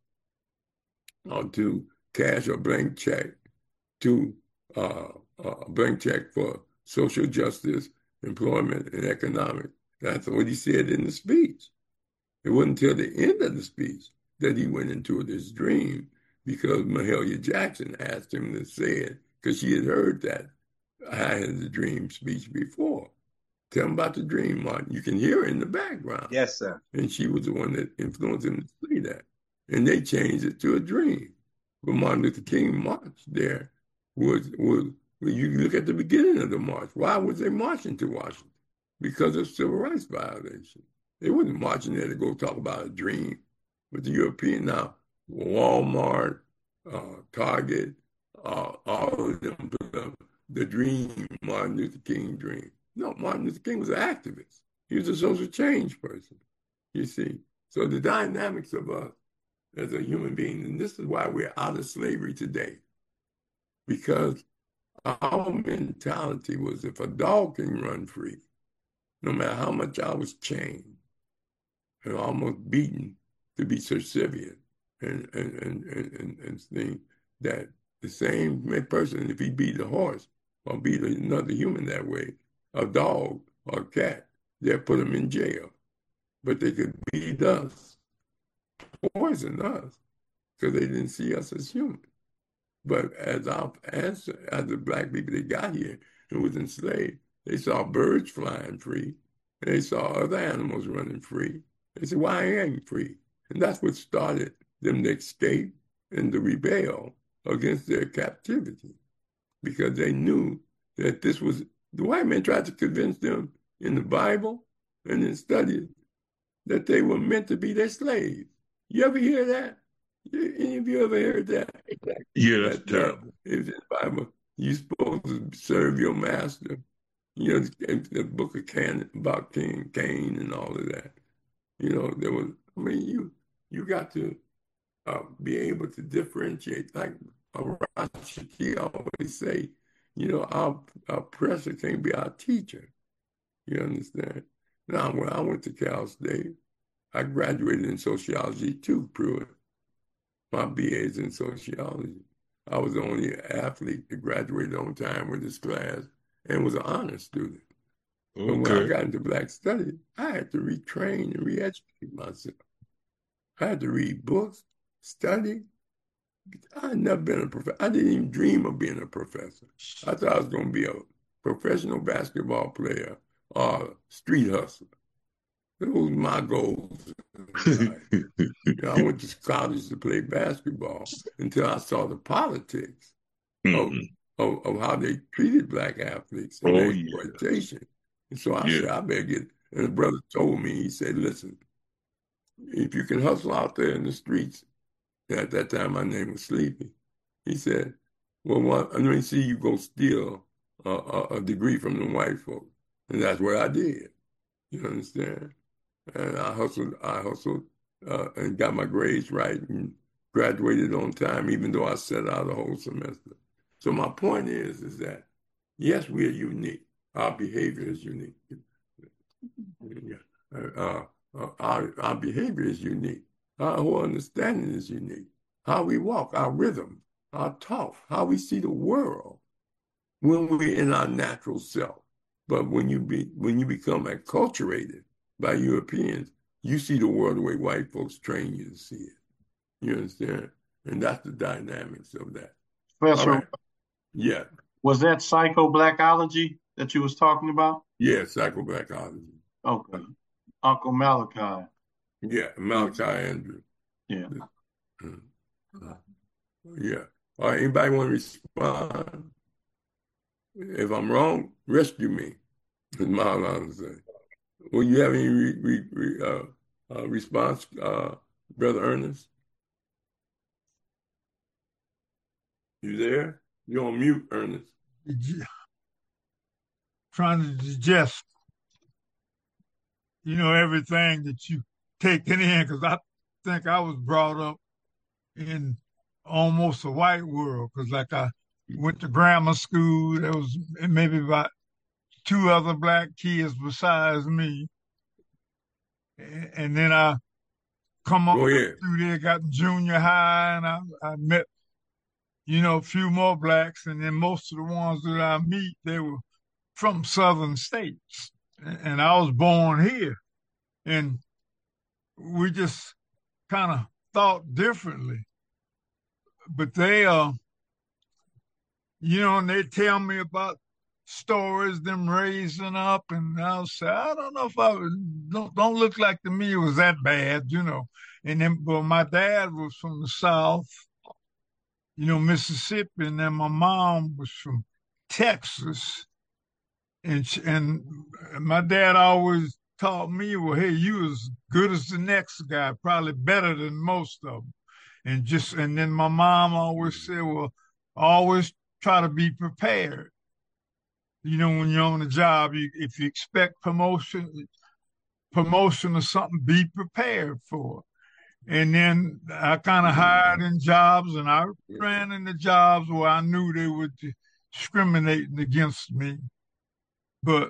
uh, to cash or blank check to uh, a blank check for social justice, employment, and economic. That's what he said in the speech. It wasn't until the end of the speech that he went into this dream because Mahalia Jackson asked him to say it because she had heard that I had the dream speech before. Tell him about the dream, Martin. You can hear it in the background.
Yes, sir.
And she was the one that influenced him to say that. And they changed it to a dream. But Martin Luther King march there was, was well, you look at the beginning of the march. Why was they marching to Washington? Because of civil rights violations. They wasn't marching there to go talk about a dream. But the European now, Walmart, uh, Target, uh, all of them put up the dream, Martin Luther King dream. No, Martin Luther King was an activist. He was a social change person, you see. So the dynamics of us as a human being, and this is why we're out of slavery today, because our mentality was if a dog can run free, no matter how much I was chained and almost beaten to be subservient and, and, and, and, and, and think that the same person, if he beat a horse or beat another human that way, a dog or a cat, they'll put him in jail. But they could beat us, poison us, because they didn't see us as human. But as our as, as the black people that got here and was enslaved, they saw birds flying free, and they saw other animals running free. They said, why ain't I free? And that's what started them to escape and to rebel against their captivity, because they knew that this was, the white man tried to convince them in the Bible and in studies that they were meant to be their slaves. You ever hear that? Any of you ever heard that?
Yeah, that's
that,
terrible.
That in the Bible, you're supposed to serve your master. You know, the, the book of Cain about King Cain and all of that. You know, there was, I mean, you you got to uh, be able to differentiate. Like Rashiki always say, you know, our, our oppressor can't be our teacher. You understand? Now, when I went to Cal State, I graduated in sociology too, Pruitt. My B A is in sociology. I was the only athlete that graduated on time with this class and was an honor student. Okay. But when I got into Black studies, I had to retrain and re-educate myself. I had to read books, study. I had never been a professor. I didn't even dream of being a professor. I thought I was going to be a professional basketball player or a street hustler. Those were my goals. You know, I went to college to play basketball until I saw the politics mm-hmm. of, of, of how they treated Black athletes and oh, exploitation. Yes. And so I yeah. said, I better get, and the brother told me, he said, listen, if you can hustle out there in the streets, and at that time my name was Sleepy, he said, well, one, let me see you go steal a, a, a degree from the white folks. And that's what I did. You understand? And I hustled, I hustled uh, and got my grades right and graduated on time, even though I sat out a whole semester. So my point is, is that, yes, we are unique. Our behavior is unique. Uh, uh, our, our behavior is unique. Our whole understanding is unique. How we walk, our rhythm, our talk, how we see the world when we're in our natural self. But when you be when you become acculturated by Europeans, you see the world the way white folks train you to see it. You understand? And that's the dynamics of that. All
Professor,
right. Yeah.
was that psycho-blackology that you was talking about?
Yeah, psychoblackology.
Okay. Uncle Malachi.
Yeah, Malachi Andrew.
Yeah.
Uh, yeah. All right, anybody want to respond? If I'm wrong, rescue me. As Maulana say. Will you have any re, re, re, uh, uh, response, uh, Brother Ernest? You there? You're on mute, Ernest.
Trying to digest, you know, everything that you taking in, because I think I was brought up in almost a white world, because like I went to grammar school, there was maybe about two other black kids besides me, and then I come up
Go ahead.
through there, got junior high, and I, I met, you know, a few more blacks, and then most of the ones that I meet, they were from southern states, and I was born here, and we just kind of thought differently. But they, uh, you know, and they tell me about stories, them raising up, and I'll say, I don't know if I was, don't don't look like to me it was that bad, you know. And then, but my dad was from the South, you know, Mississippi, and then my mom was from Texas, and she, and my dad always taught me, well, hey, you as good as the next guy, probably better than most of them. And just, and then my mom always said, well, always try to be prepared. You know, when you're on the job, you, if you expect promotion, promotion or something, be prepared for it. And then I kind of hired in jobs, and I ran into jobs where I knew they were discriminating against me. But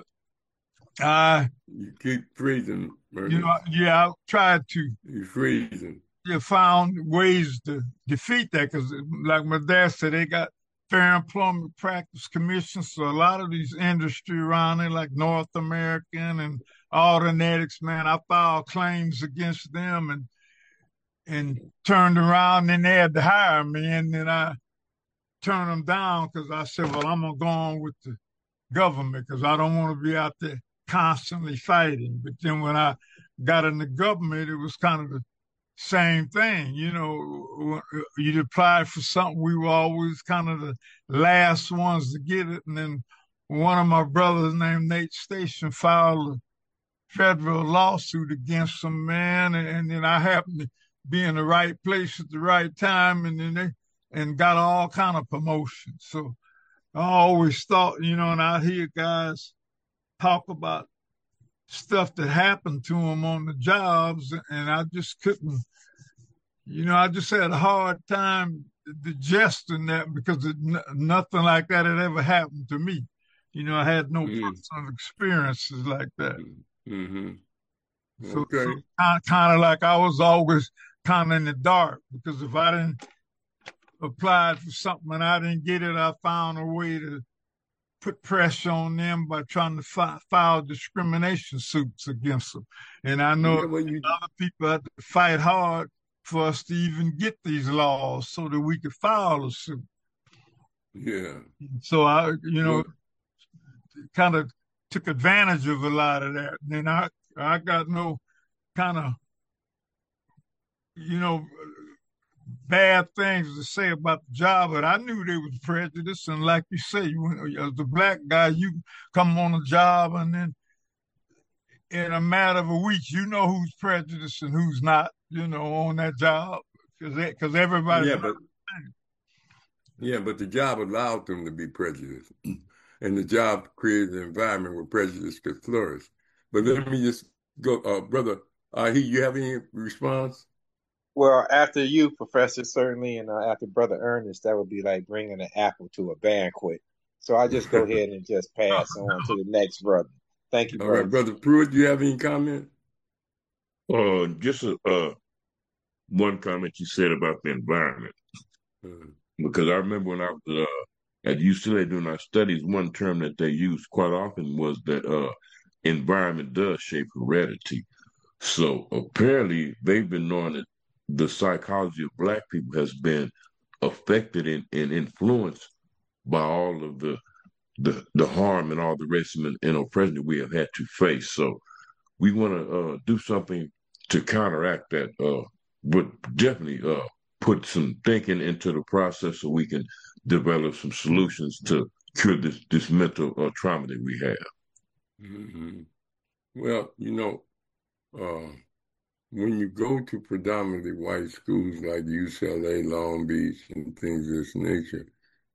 I,
You keep freezing, Ernest.
you know, yeah, I tried to.
You're freezing.
You found ways to defeat that, because, like my dad said, they got Fair Employment Practice Commission. So a lot of these industry around there, like North American and Autonetics, man, I filed claims against them and and turned around, and they had to hire me, and then I turned them down because I said, well, I'm gonna go on with the government because I don't want to be out there constantly fighting. But then when I got in the government, it was kind of the same thing. You know, you'd apply for something, we were always kind of the last ones to get it. And then one of my brothers named Nate Station filed a federal lawsuit against some man, and, and then I happened to be in the right place at the right time, and then they and got all kind of promotions. So I always thought, you know, and I hear guys talk about stuff that happened to them on the jobs, and I just couldn't, you know, I just had a hard time digesting that, because it, nothing like that had ever happened to me. You know, I had no mm. personal experiences like that.
Mm-hmm.
So,
okay.
so kind, kind of like I was always kind of in the dark, because if I didn't apply for something and I didn't get it, I found a way to put pressure on them by trying to fi- file discrimination suits against them. And I know yeah, well, you... other people have to fight hard for us to even get these laws so that we could file a suit.
Yeah.
So I, you know, yeah. kind of took advantage of a lot of that. And then I, I got no kind of, you know, bad things to say about the job, but I knew there was prejudice. And like you say, you, as the black guy, you come on a job, and then in a matter of a week, you know who's prejudiced and who's not, you know, on that job, because because everybody.
Yeah, but yeah, but the job allowed them to be prejudiced, and the job created an environment where prejudice could flourish. But let me just go, uh, brother. Uh, he, you have any response?
Well, after you, Professor, certainly, and uh, after Brother Ernest, that would be like bringing an apple to a banquet. So I just go ahead and just pass on to the next brother. Thank you,
All
brother.
right, Brother Pruitt, do you have any comment?
Uh, just a, uh, one comment you said about the environment. Mm-hmm. Because I remember when I was uh, at U C L A doing our studies, one term that they used quite often was that uh, environment does shape heredity. So apparently they've been knowing that the psychology of Black people has been affected and, and influenced by all of the, the the harm and all the racism and, and oppression that we have had to face. So we want to uh, do something to counteract that, uh, but definitely uh, put some thinking into the process so we can develop some solutions to cure this this mental uh, trauma that we have.
Mm-hmm. Well, you know, uh, when you go to predominantly white schools like U C L A, Long Beach, and things of this nature,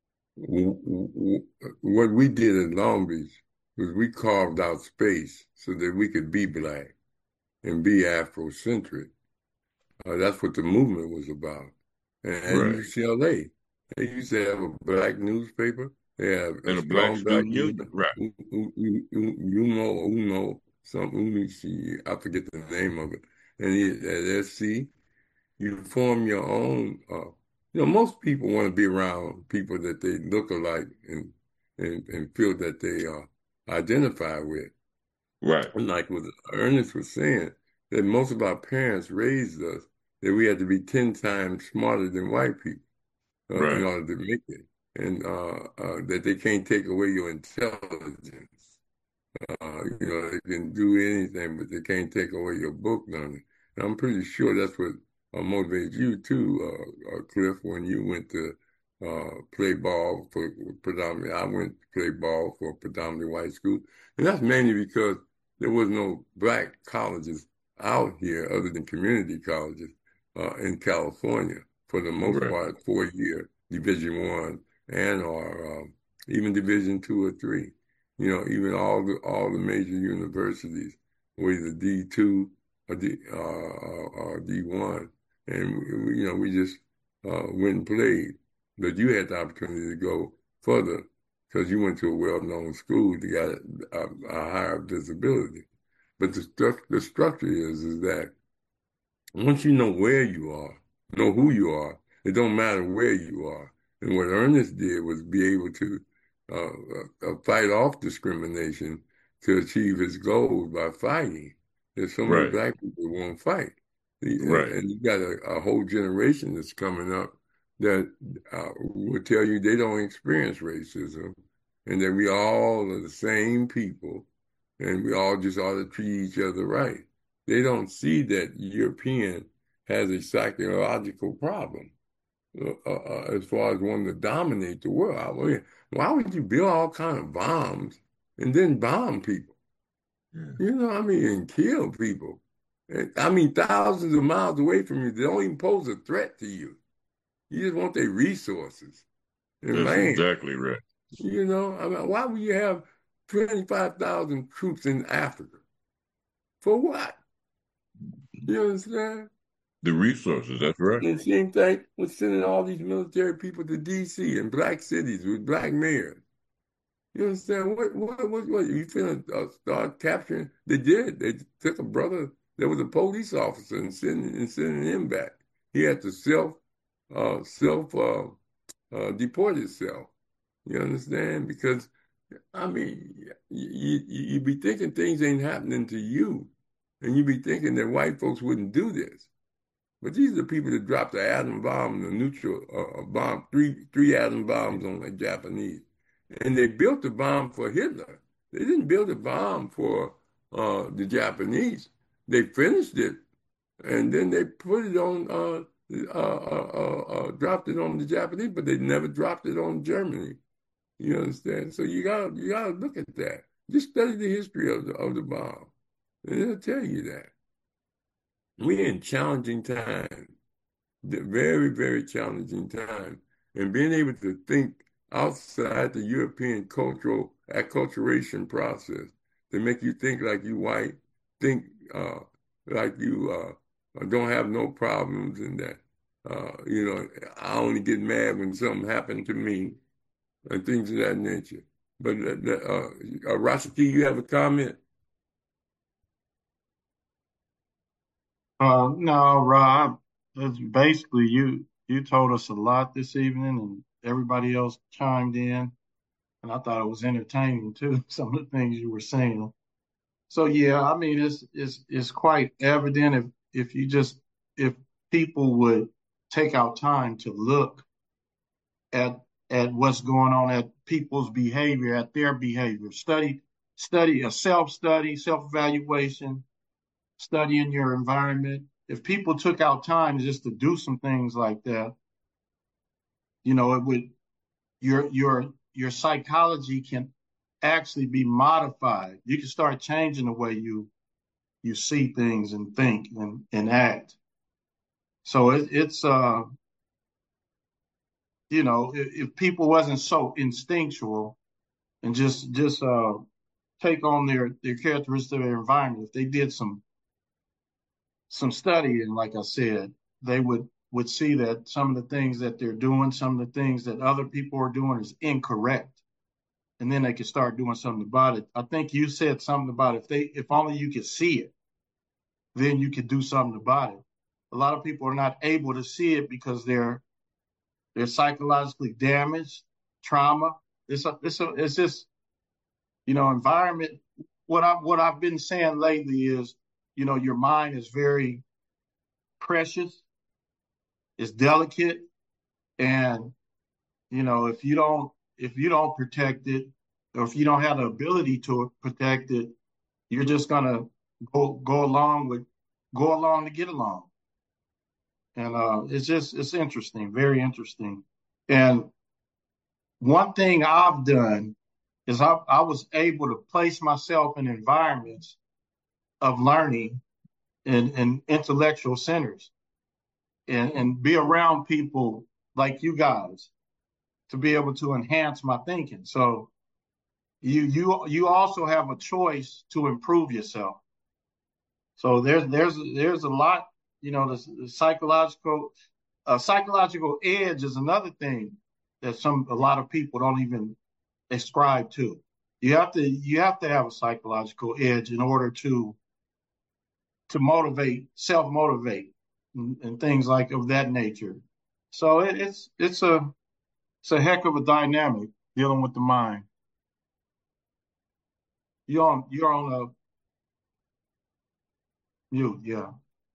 w- w- what we did at Long Beach was we carved out space so that we could be Black and be Afrocentric. Uh, that's what the movement was about. And at
Right.
U C L A, they used to have a Black newspaper. They have a
And a Black
strong Black
student union, right?
U- U- U- U- Uno, Uno, some Unici, I forget the name of it. And it- at S C, you form your own. Uh, you know, most people want to be around people that they look alike and and, and feel that they uh, identify with.
Right.
And like what Ernest was saying, that most of our parents raised us that we had to be ten times smarter than white people uh,
Right.
in order to make it, and uh, uh, that they can't take away your intelligence. Uh, you know, they can do anything, but they can't take away your book learning. And I'm pretty sure that's what uh, motivated you too, uh, uh, Cliff, when you went to uh, play ball for predominantly. I went to play ball for a predominantly white school, and that's mainly because there was no Black colleges out here other than community colleges uh, in California for the most
Right.
part, four year Division One and or um, even Division Two or Three. You know, even all the all the major universities were either D two or D uh, or D one, and we, you know we just uh, went and played. But you had the opportunity to go further because you went to a well-known school to get a, a higher visibility. But the stru- the structure is is that once you know where you are, know who you are, it don't matter where you are. And what Ernest did was be able to uh, uh, fight off discrimination to achieve his goals by fighting. There's so many
Right.
Black people who won't fight.
Right.
And you got a, a whole generation that's coming up that uh, will tell you they don't experience racism and that we all are the same people and we all just ought to treat each other right. They don't see that European has a psychological problem uh, uh, as far as wanting to dominate the world. I mean, why would you build all kind of bombs and then bomb people?
Yeah.
You know, I mean, and kill people. And, I mean, thousands of miles away from you, they don't even pose a threat to you. You just want their resources and
That's
land.
exactly right.
You know, I mean, why would you have twenty-five thousand troops in Africa? For what? You understand?
The resources, that's right.
And the same thing with sending all these military people to D C and Black cities with Black mayors. You understand? What, what, what, what? You finna uh, start capturing? They did. They took a brother that was a police officer and sending, and sending him back. He had to self, uh, self, uh, uh, deport himself. You understand? Because, I mean, you, you, you be thinking things ain't happening to you. And you be thinking that white folks wouldn't do this. But these are the people that dropped the atom bomb, the neutral uh, bomb, three three atom bombs on the Japanese. And they built the bomb for Hitler. They didn't build a bomb for uh, the Japanese. They finished it, and then they put it on, uh, uh, uh, uh, dropped it on the Japanese, but they never dropped it on Germany. You understand? So you got you got to look at that. Just study the history of the of the bomb, and it'll tell you that. We're in challenging times, very, very challenging times. And being able to think outside the European cultural acculturation process to make you think like you white, think uh, like you uh, don't have no problems and that, uh, you know, I only get mad when something happened to me and things of that nature. But uh, uh, uh, Rashiki, you have a comment?
Uh, no, Rob, it's basically you, you told us a lot this evening and everybody else chimed in. And I thought it was entertaining too, some of the things you were saying. So yeah, I mean, it's, it's, it's quite evident if, if you just, if people would take out time to look at at what's going on, at people's behavior, at their behavior, study study a self-study, self-evaluation, studying your environment. If people took out time just to do some things like that, you know, it would your your your psychology can actually be modified. You can start changing the way you you see things and think and, and act. So it, it's uh you know, if, if people wasn't so instinctual and just just uh take on their their characteristics of their environment, if they did some some studying, like I said, they would would see that some of the things that they're doing, some of the things that other people are doing is incorrect. And then they could start doing something about it. I think you said something about if they if only you could see it, then you could do something about it. A lot of people are not able to see it because they're they're psychologically damaged, trauma. It's a, it's a, it's just, you know, environment. What I what I've been saying lately is, you know, your mind is very precious, it's delicate, and you know, if you don't if you don't protect it, or if you don't have the ability to protect it, you're just gonna go go along with go along to get along. And uh, it's just it's interesting, very interesting. And one thing I've done is I, I was able to place myself in environments of learning and, and intellectual centers, and, and be around people like you guys to be able to enhance my thinking. So you you you also have a choice to improve yourself. So there's there's there's a lot, you know, the, the psychological uh, psychological edge is another thing that some a lot of people don't even ascribe to. You have to you have to have a psychological edge in order to to motivate, self motivate, and, and things like of that nature. So it, it's it's a it's a heck of a dynamic dealing with the mind. You're on you're on a mute, yeah.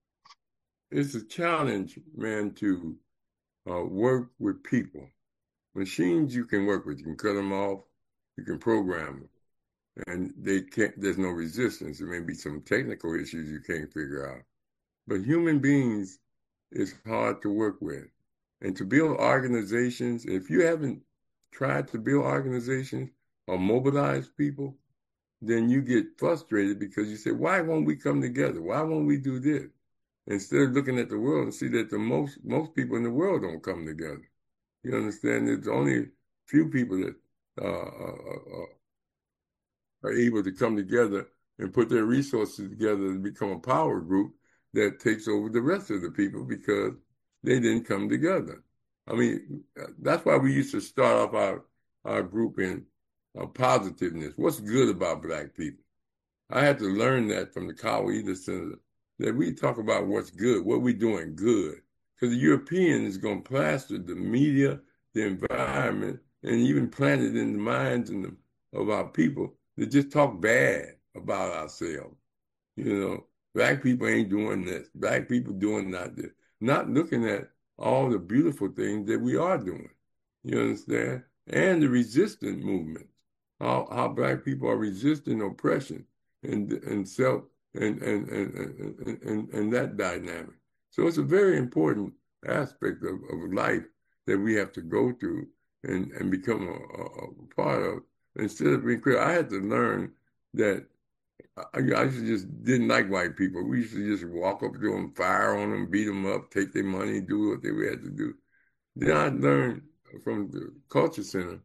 It's a challenge, man, to uh, work with people. Machines you can work with. You can cut them off. You can program them. And they can't, there's no resistance. There may be some technical issues you can't figure out. But human beings is hard to work with. And to build organizations, if you haven't tried to build organizations or mobilize people, then you get frustrated because you say, why won't we come together? Why won't we do this? Instead of looking at the world and see that the most most people in the world don't come together. You understand? There's only a few people that uh, uh, are able to come together and put their resources together to become a power group that takes over the rest of the people because they didn't come together. I mean, that's why we used to start off our, our group in uh, positiveness. What's good about Black people? I had to learn that from the Carl Eder Center, that we talk about what's good, what we're doing good. Because the European is going to plaster the media, the environment, and even plant it in the minds and the, of our people that just talk bad about ourselves. You know, Black people ain't doing this. Black people doing not this. Not looking at all the beautiful things that we are doing. You understand? And the resistant movements. How, how Black people are resisting oppression and and self and and and, and, and, and that dynamic. So it's a very important aspect of, of life that we have to go through and, and become a, a part of. Instead of being clear, I had to learn that I, I used to just didn't like white people. We used to just walk up to them, fire on them, beat them up, take their money, do what they had to do. Then I learned from the Culture Center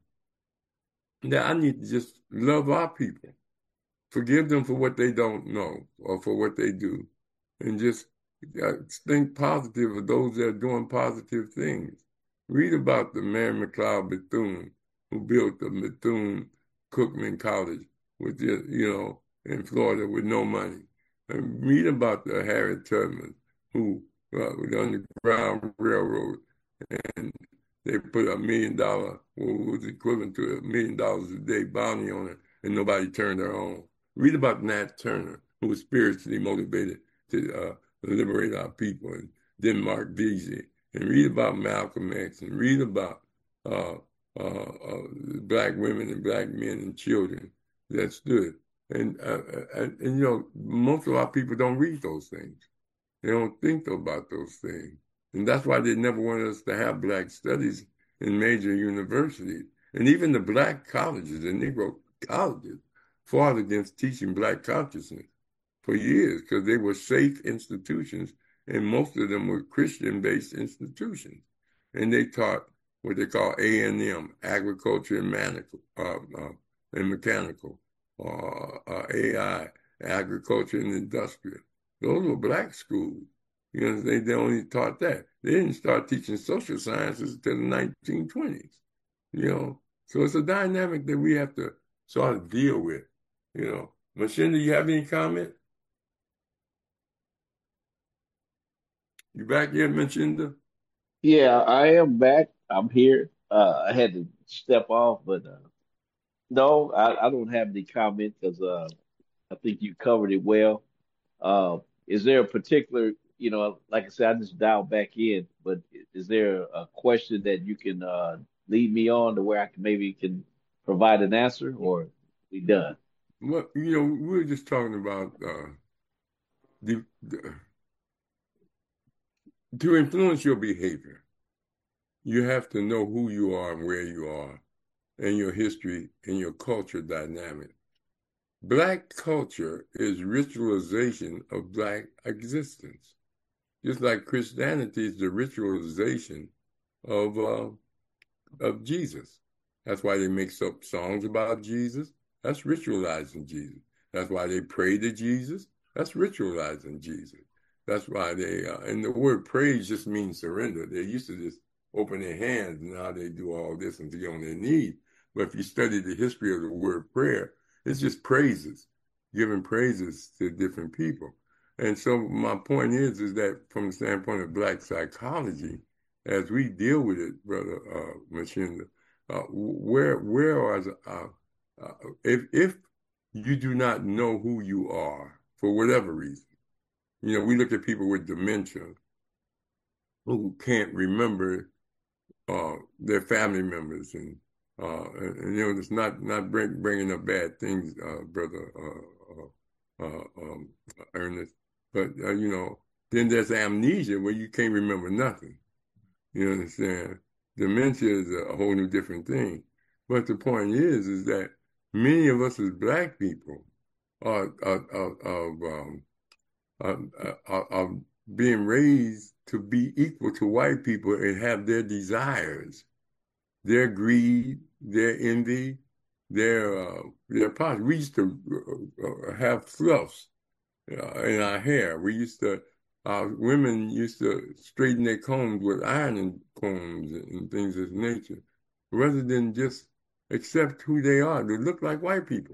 that I need to just love our people, forgive them for what they don't know or for what they do, and just uh, think positive of those that are doing positive things. Read about the Mary McLeod Bethune, who built the Bethune-Cookman College with the, you know, in Florida with no money. And read about the Harriet Tubman, who uh, with the Underground Railroad, and they put a million dollar, what was equivalent to a million dollars a day bounty on it, and nobody turned her on. Read about Nat Turner, who was spiritually motivated to uh, liberate our people. And than Mark Vesey, and read about Malcolm X, and read about uh, uh, uh, black women and black men and children that stood. And, uh, and, and, you know, most of our people don't read those things. They don't think about those things. And that's why they never wanted us to have black studies in major universities. And even the black colleges, the Negro colleges, fought against teaching black consciousness for years because they were safe institutions, and most of them were Christian-based institutions. And they taught what they call A and M, agriculture and, manical, uh, uh, and mechanical, uh, uh, A I, agriculture and industrial. Those were black schools. You know, they, they only taught that. They didn't start teaching social sciences until the nineteen twenties. You know, so it's a dynamic that we have to sort of deal with. You know, Machinda, you have any comment? You back yet, Machinda?
Yeah, I am back. I'm here. Uh, I had to step off, but uh, no, I, I don't have any comment because uh, I think you covered it well. Uh, is there a particular, you know, like I said, I just dialed back in, but is there a question that you can uh, lead me on to where I can maybe can provide an answer, or we done?
Well, you know, we were just talking about uh, the, the to influence your behavior. You have to know who you are and where you are, and your history and your culture dynamic. Black culture is ritualization of Black existence, just like Christianity is the ritualization of uh, of Jesus. That's why they make up songs about Jesus. That's ritualizing Jesus. That's why they pray to Jesus. That's ritualizing Jesus. That's why they, uh, and the word praise just means surrender. They used to just open their hands, and now they do all this and get on their knees. But if you study the history of the word prayer, it's just praises, giving praises to different people. And so my point is, is that from the standpoint of Black psychology, as we deal with it, Brother uh, Machinda, uh, where where are uh, uh, if if you do not know who you are for whatever reason, you know, we look at people with dementia who can't remember uh, their family members, and, uh, and, and you know, it's not not bring, bringing up bad things, uh, Brother uh, uh, uh, um, Ernest, but uh, you know, then there's amnesia where you can't remember nothing. You understand? Dementia is a whole new different thing. But the point is, is that many of us as Black people are, are, are, are, um, are, are, are being raised to be equal to white people and have their desires, their greed, their envy, their uh, their poverty. We used to uh, have fluffs uh, in our hair. We used to. Uh, women used to straighten their combs with ironing combs and things of this nature, rather than just accept who they are. They look like white people.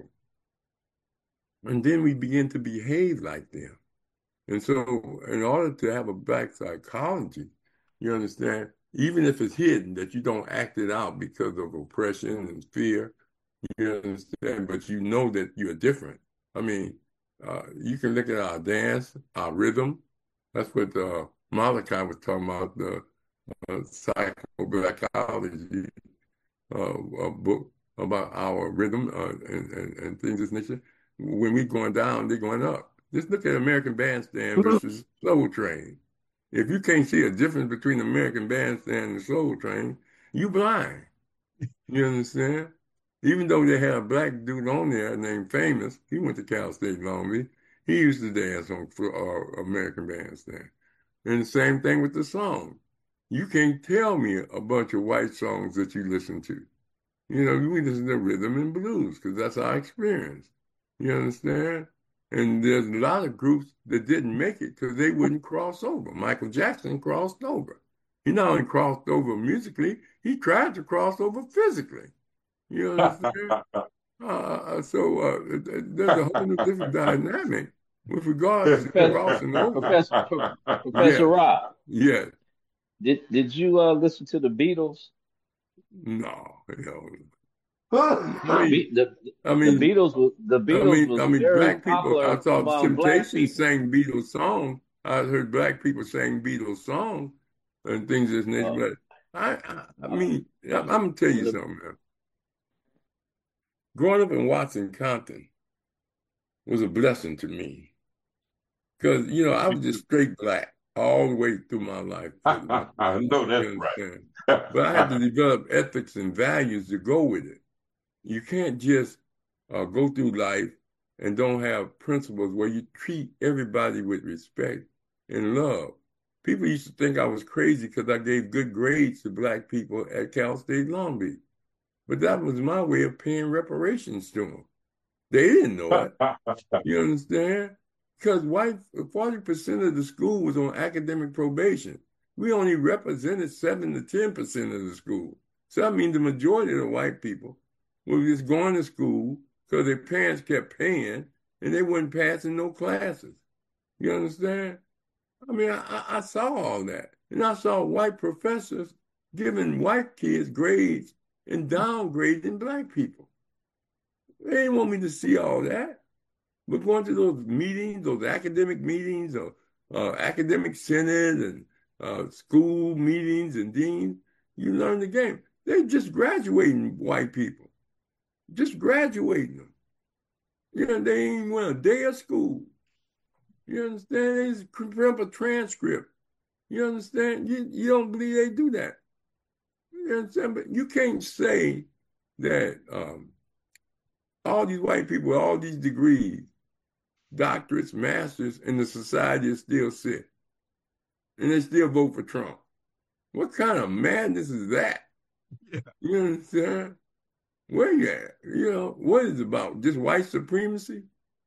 And then we begin to behave like them. And so in order to have a Black psychology, you understand, even if it's hidden, that you don't act it out because of oppression and fear, you understand, but you know that you're different. I mean, uh, you can look at our dance, our rhythm. That's what uh, Malachi was talking about, the uh, psychoblackology uh, book about our rhythm uh, and, and, and things of this nature. When we're going down, they're going up. Just look at American Bandstand versus Soul Train. If you can't see a difference between American Bandstand and Soul Train, you blind. You understand? Even though they had a Black dude on there named Famous, he went to Cal State Long Beach. He used to dance on uh, American Bandstand. And the same thing with the song. You can't tell me a bunch of white songs that you listen to. You know, we listen to rhythm and blues because that's our experience. You understand? And there's a lot of groups that didn't make it because they wouldn't cross over. Michael Jackson crossed over. He not only crossed over musically, he tried to cross over physically. You understand? uh, so uh, there's a whole new different dynamic with regards to crossing over.
Professor, Professor
Yeah.
Rob.
Yeah.
Did did you uh, listen to the Beatles?
No. You
Huh.
know, I mean,
Be- the,
I mean,
the Beatles was the
I
Beatles
mean,
was
I mean,
very
Black people.
popular
I saw
among Black
Temptations
people.
sang Beatles songs. I heard black people sing Beatles songs and things of this nature,
Uh,
but I, I, I
uh,
mean,
uh,
I'm, I'm gonna tell you
the,
something, man. Growing up in Watson, Compton was a blessing to me because, you know, I was just straight black all the way through my life.
I, I know that's
You understand? But I had to
right.
develop ethics and values to go with it. You can't just uh, go through life and don't have principles where you treat everybody with respect and love. People used to think I was crazy because I gave good grades to black people at Cal State Long Beach. But that was my way of paying reparations to them. They didn't know it. You understand? Because white forty percent of the school was on academic probation. We only represented seven to ten percent of the school. So I mean the majority of the white people were just going to school because their parents kept paying and they weren't passing no classes. You understand? I mean, I, I saw all that. And I saw white professors giving white kids grades and downgrading black people. They didn't want me to see all that. But going to those meetings, those academic meetings, or uh, academic senate and uh, school meetings and deans, you learn the game. They're just graduating white people, just graduating them. You know, they ain't went a day of school. You understand? They just print up a transcript. You understand? You, you don't believe they do that. You understand? But you can't say that um, all these white people with all these degrees, doctorates, masters, and the society is still sick. And they still vote for Trump. What kind of madness is that?
Yeah.
You understand? Where you at? You know, what is it about? Just white supremacy?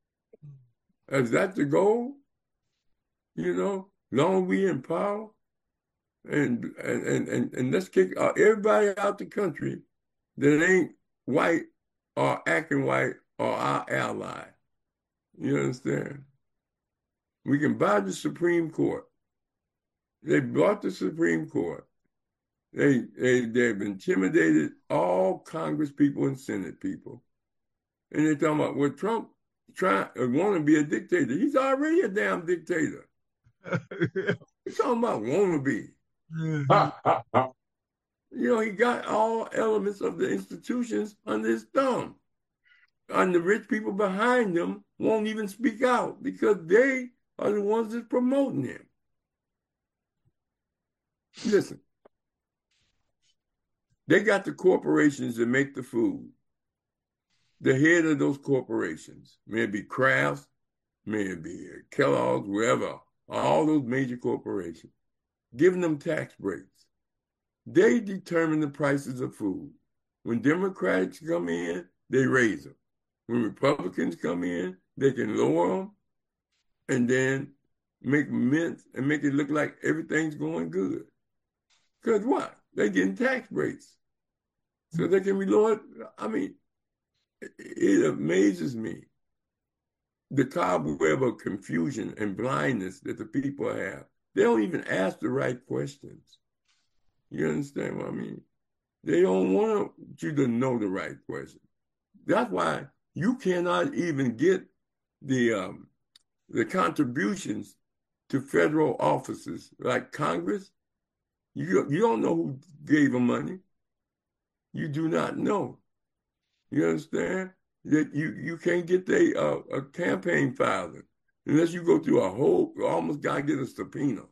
Is that the goal? You know, long we in power? And and and and, and let's kick uh, everybody out the country that ain't white or acting white or our ally. You understand? We can buy the Supreme Court. They bought the Supreme Court. They they they've intimidated all Congress people and Senate people. And they're talking about, well, Trump trying want to be a dictator. He's already a damn dictator. We're talking about want to be.
Mhm.
You know, he got all elements of the institutions under his thumb. And the rich people behind him won't even speak out because they are the ones that's promoting him. Listen, they got the corporations that make the food. The head of those corporations, may it be Kraft, may it be Kellogg's, wherever, all those major corporations, giving them tax breaks. They determine the prices of food. When Democrats come in, they raise them. When Republicans come in, they can lower them and then make mint and make it look like everything's going good. Because what? They're getting tax breaks. So they can be lowered. I mean, it amazes me the cobweb of confusion and blindness that the people have. They don't even ask the right questions. You understand what I mean? They don't want you to know the right question. That's why you cannot even get the um, the contributions to federal offices like Congress. You, you don't know who gave them money. You do not know. You understand? That you, you can't get the, uh, a campaign filing unless you go through a whole, you almost got to get a subpoena.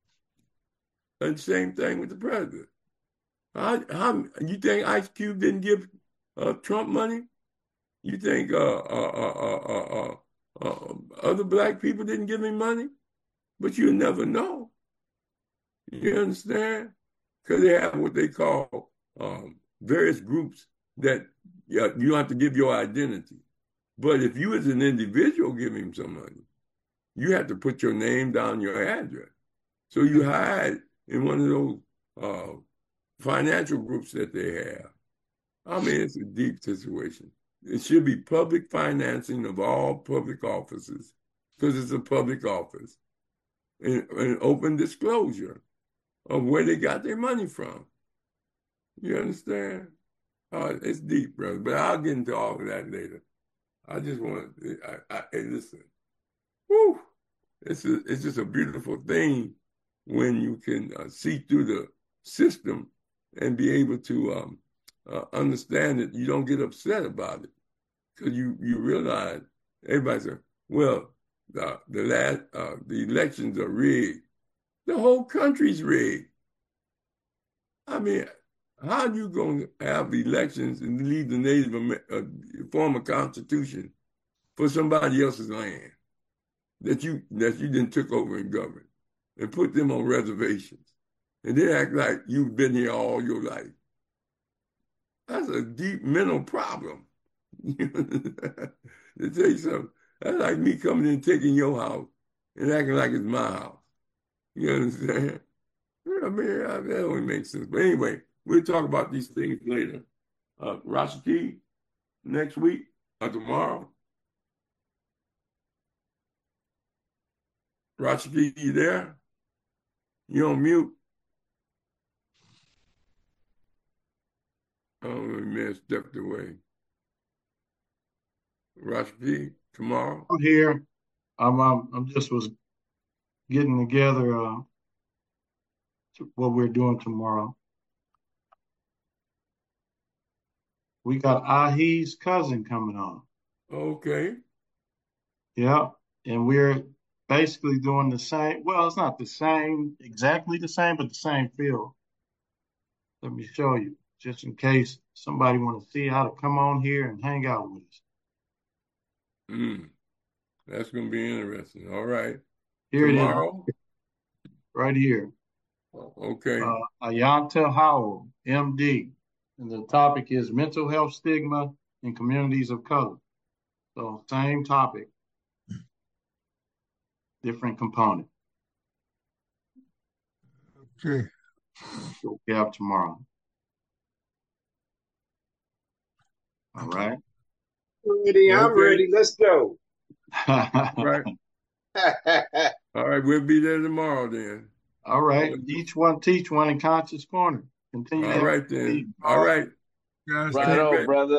And same thing with the president. How, how, you think Ice Cube didn't give uh, Trump money? You think uh, uh, uh, uh, uh, uh, other black people didn't give him money? But you never know. You understand? Because they have what they call um, various groups that you don't have to give your identity. But if you as an individual give him some money, you have to put your name down, your address. So you hide in one of those uh, financial groups that they have. I mean, it's a deep situation. It should be public financing of all public offices because it's a public office and, and open disclosure of where they got their money from. You understand? Uh, it's deep, brother, but I'll get into all of that later. I just want to, I, I, hey, listen. Woo! it's a, it's just a beautiful thing when you can uh, see through the system and be able to um, uh, understand it. You don't get upset about it because you you realize everybody says, well, the the last uh, the elections are rigged. The whole country's rigged. I mean, how are you going to have elections and leave the Native uh, form a constitution for somebody else's land that you that you then took over and governed and put them on reservations and then act like you've been here all your life? That's a deep mental problem. To tell you something, that's like me coming in and taking your house and acting like it's my house. You understand? I mean, that only makes sense. But anyway, we'll talk about these things later. Uh, Rashiki, next week or tomorrow? Rashiki, you there? You on mute? Oh, the man stepped away. Rashiki, tomorrow?
I'm here. I'm, I'm, I'm just was getting together uh, to what we're doing tomorrow. We got Ahi's cousin coming on.
Okay.
Yeah. And we're basically doing the same. Well, it's not the same, exactly the same, but the same field. Let me show you, just in case somebody want to see how to come on here and hang out with us.
Mm. That's going to be interesting. All right.
Here
Tomorrow?
it is, right here.
Okay.
Uh, Ayanta Howell, M D. And the topic is mental health stigma in communities of color. So same topic, different component.
Okay.
So we have tomorrow. All right.
Ready, I'm
Okay.
ready. Let's go.
Right. All right, we'll be there tomorrow then.
All right. Each one teach one in Conscious Corner. Continue to
All
have
right then. All right.
Guys,
Right
take
on, brother.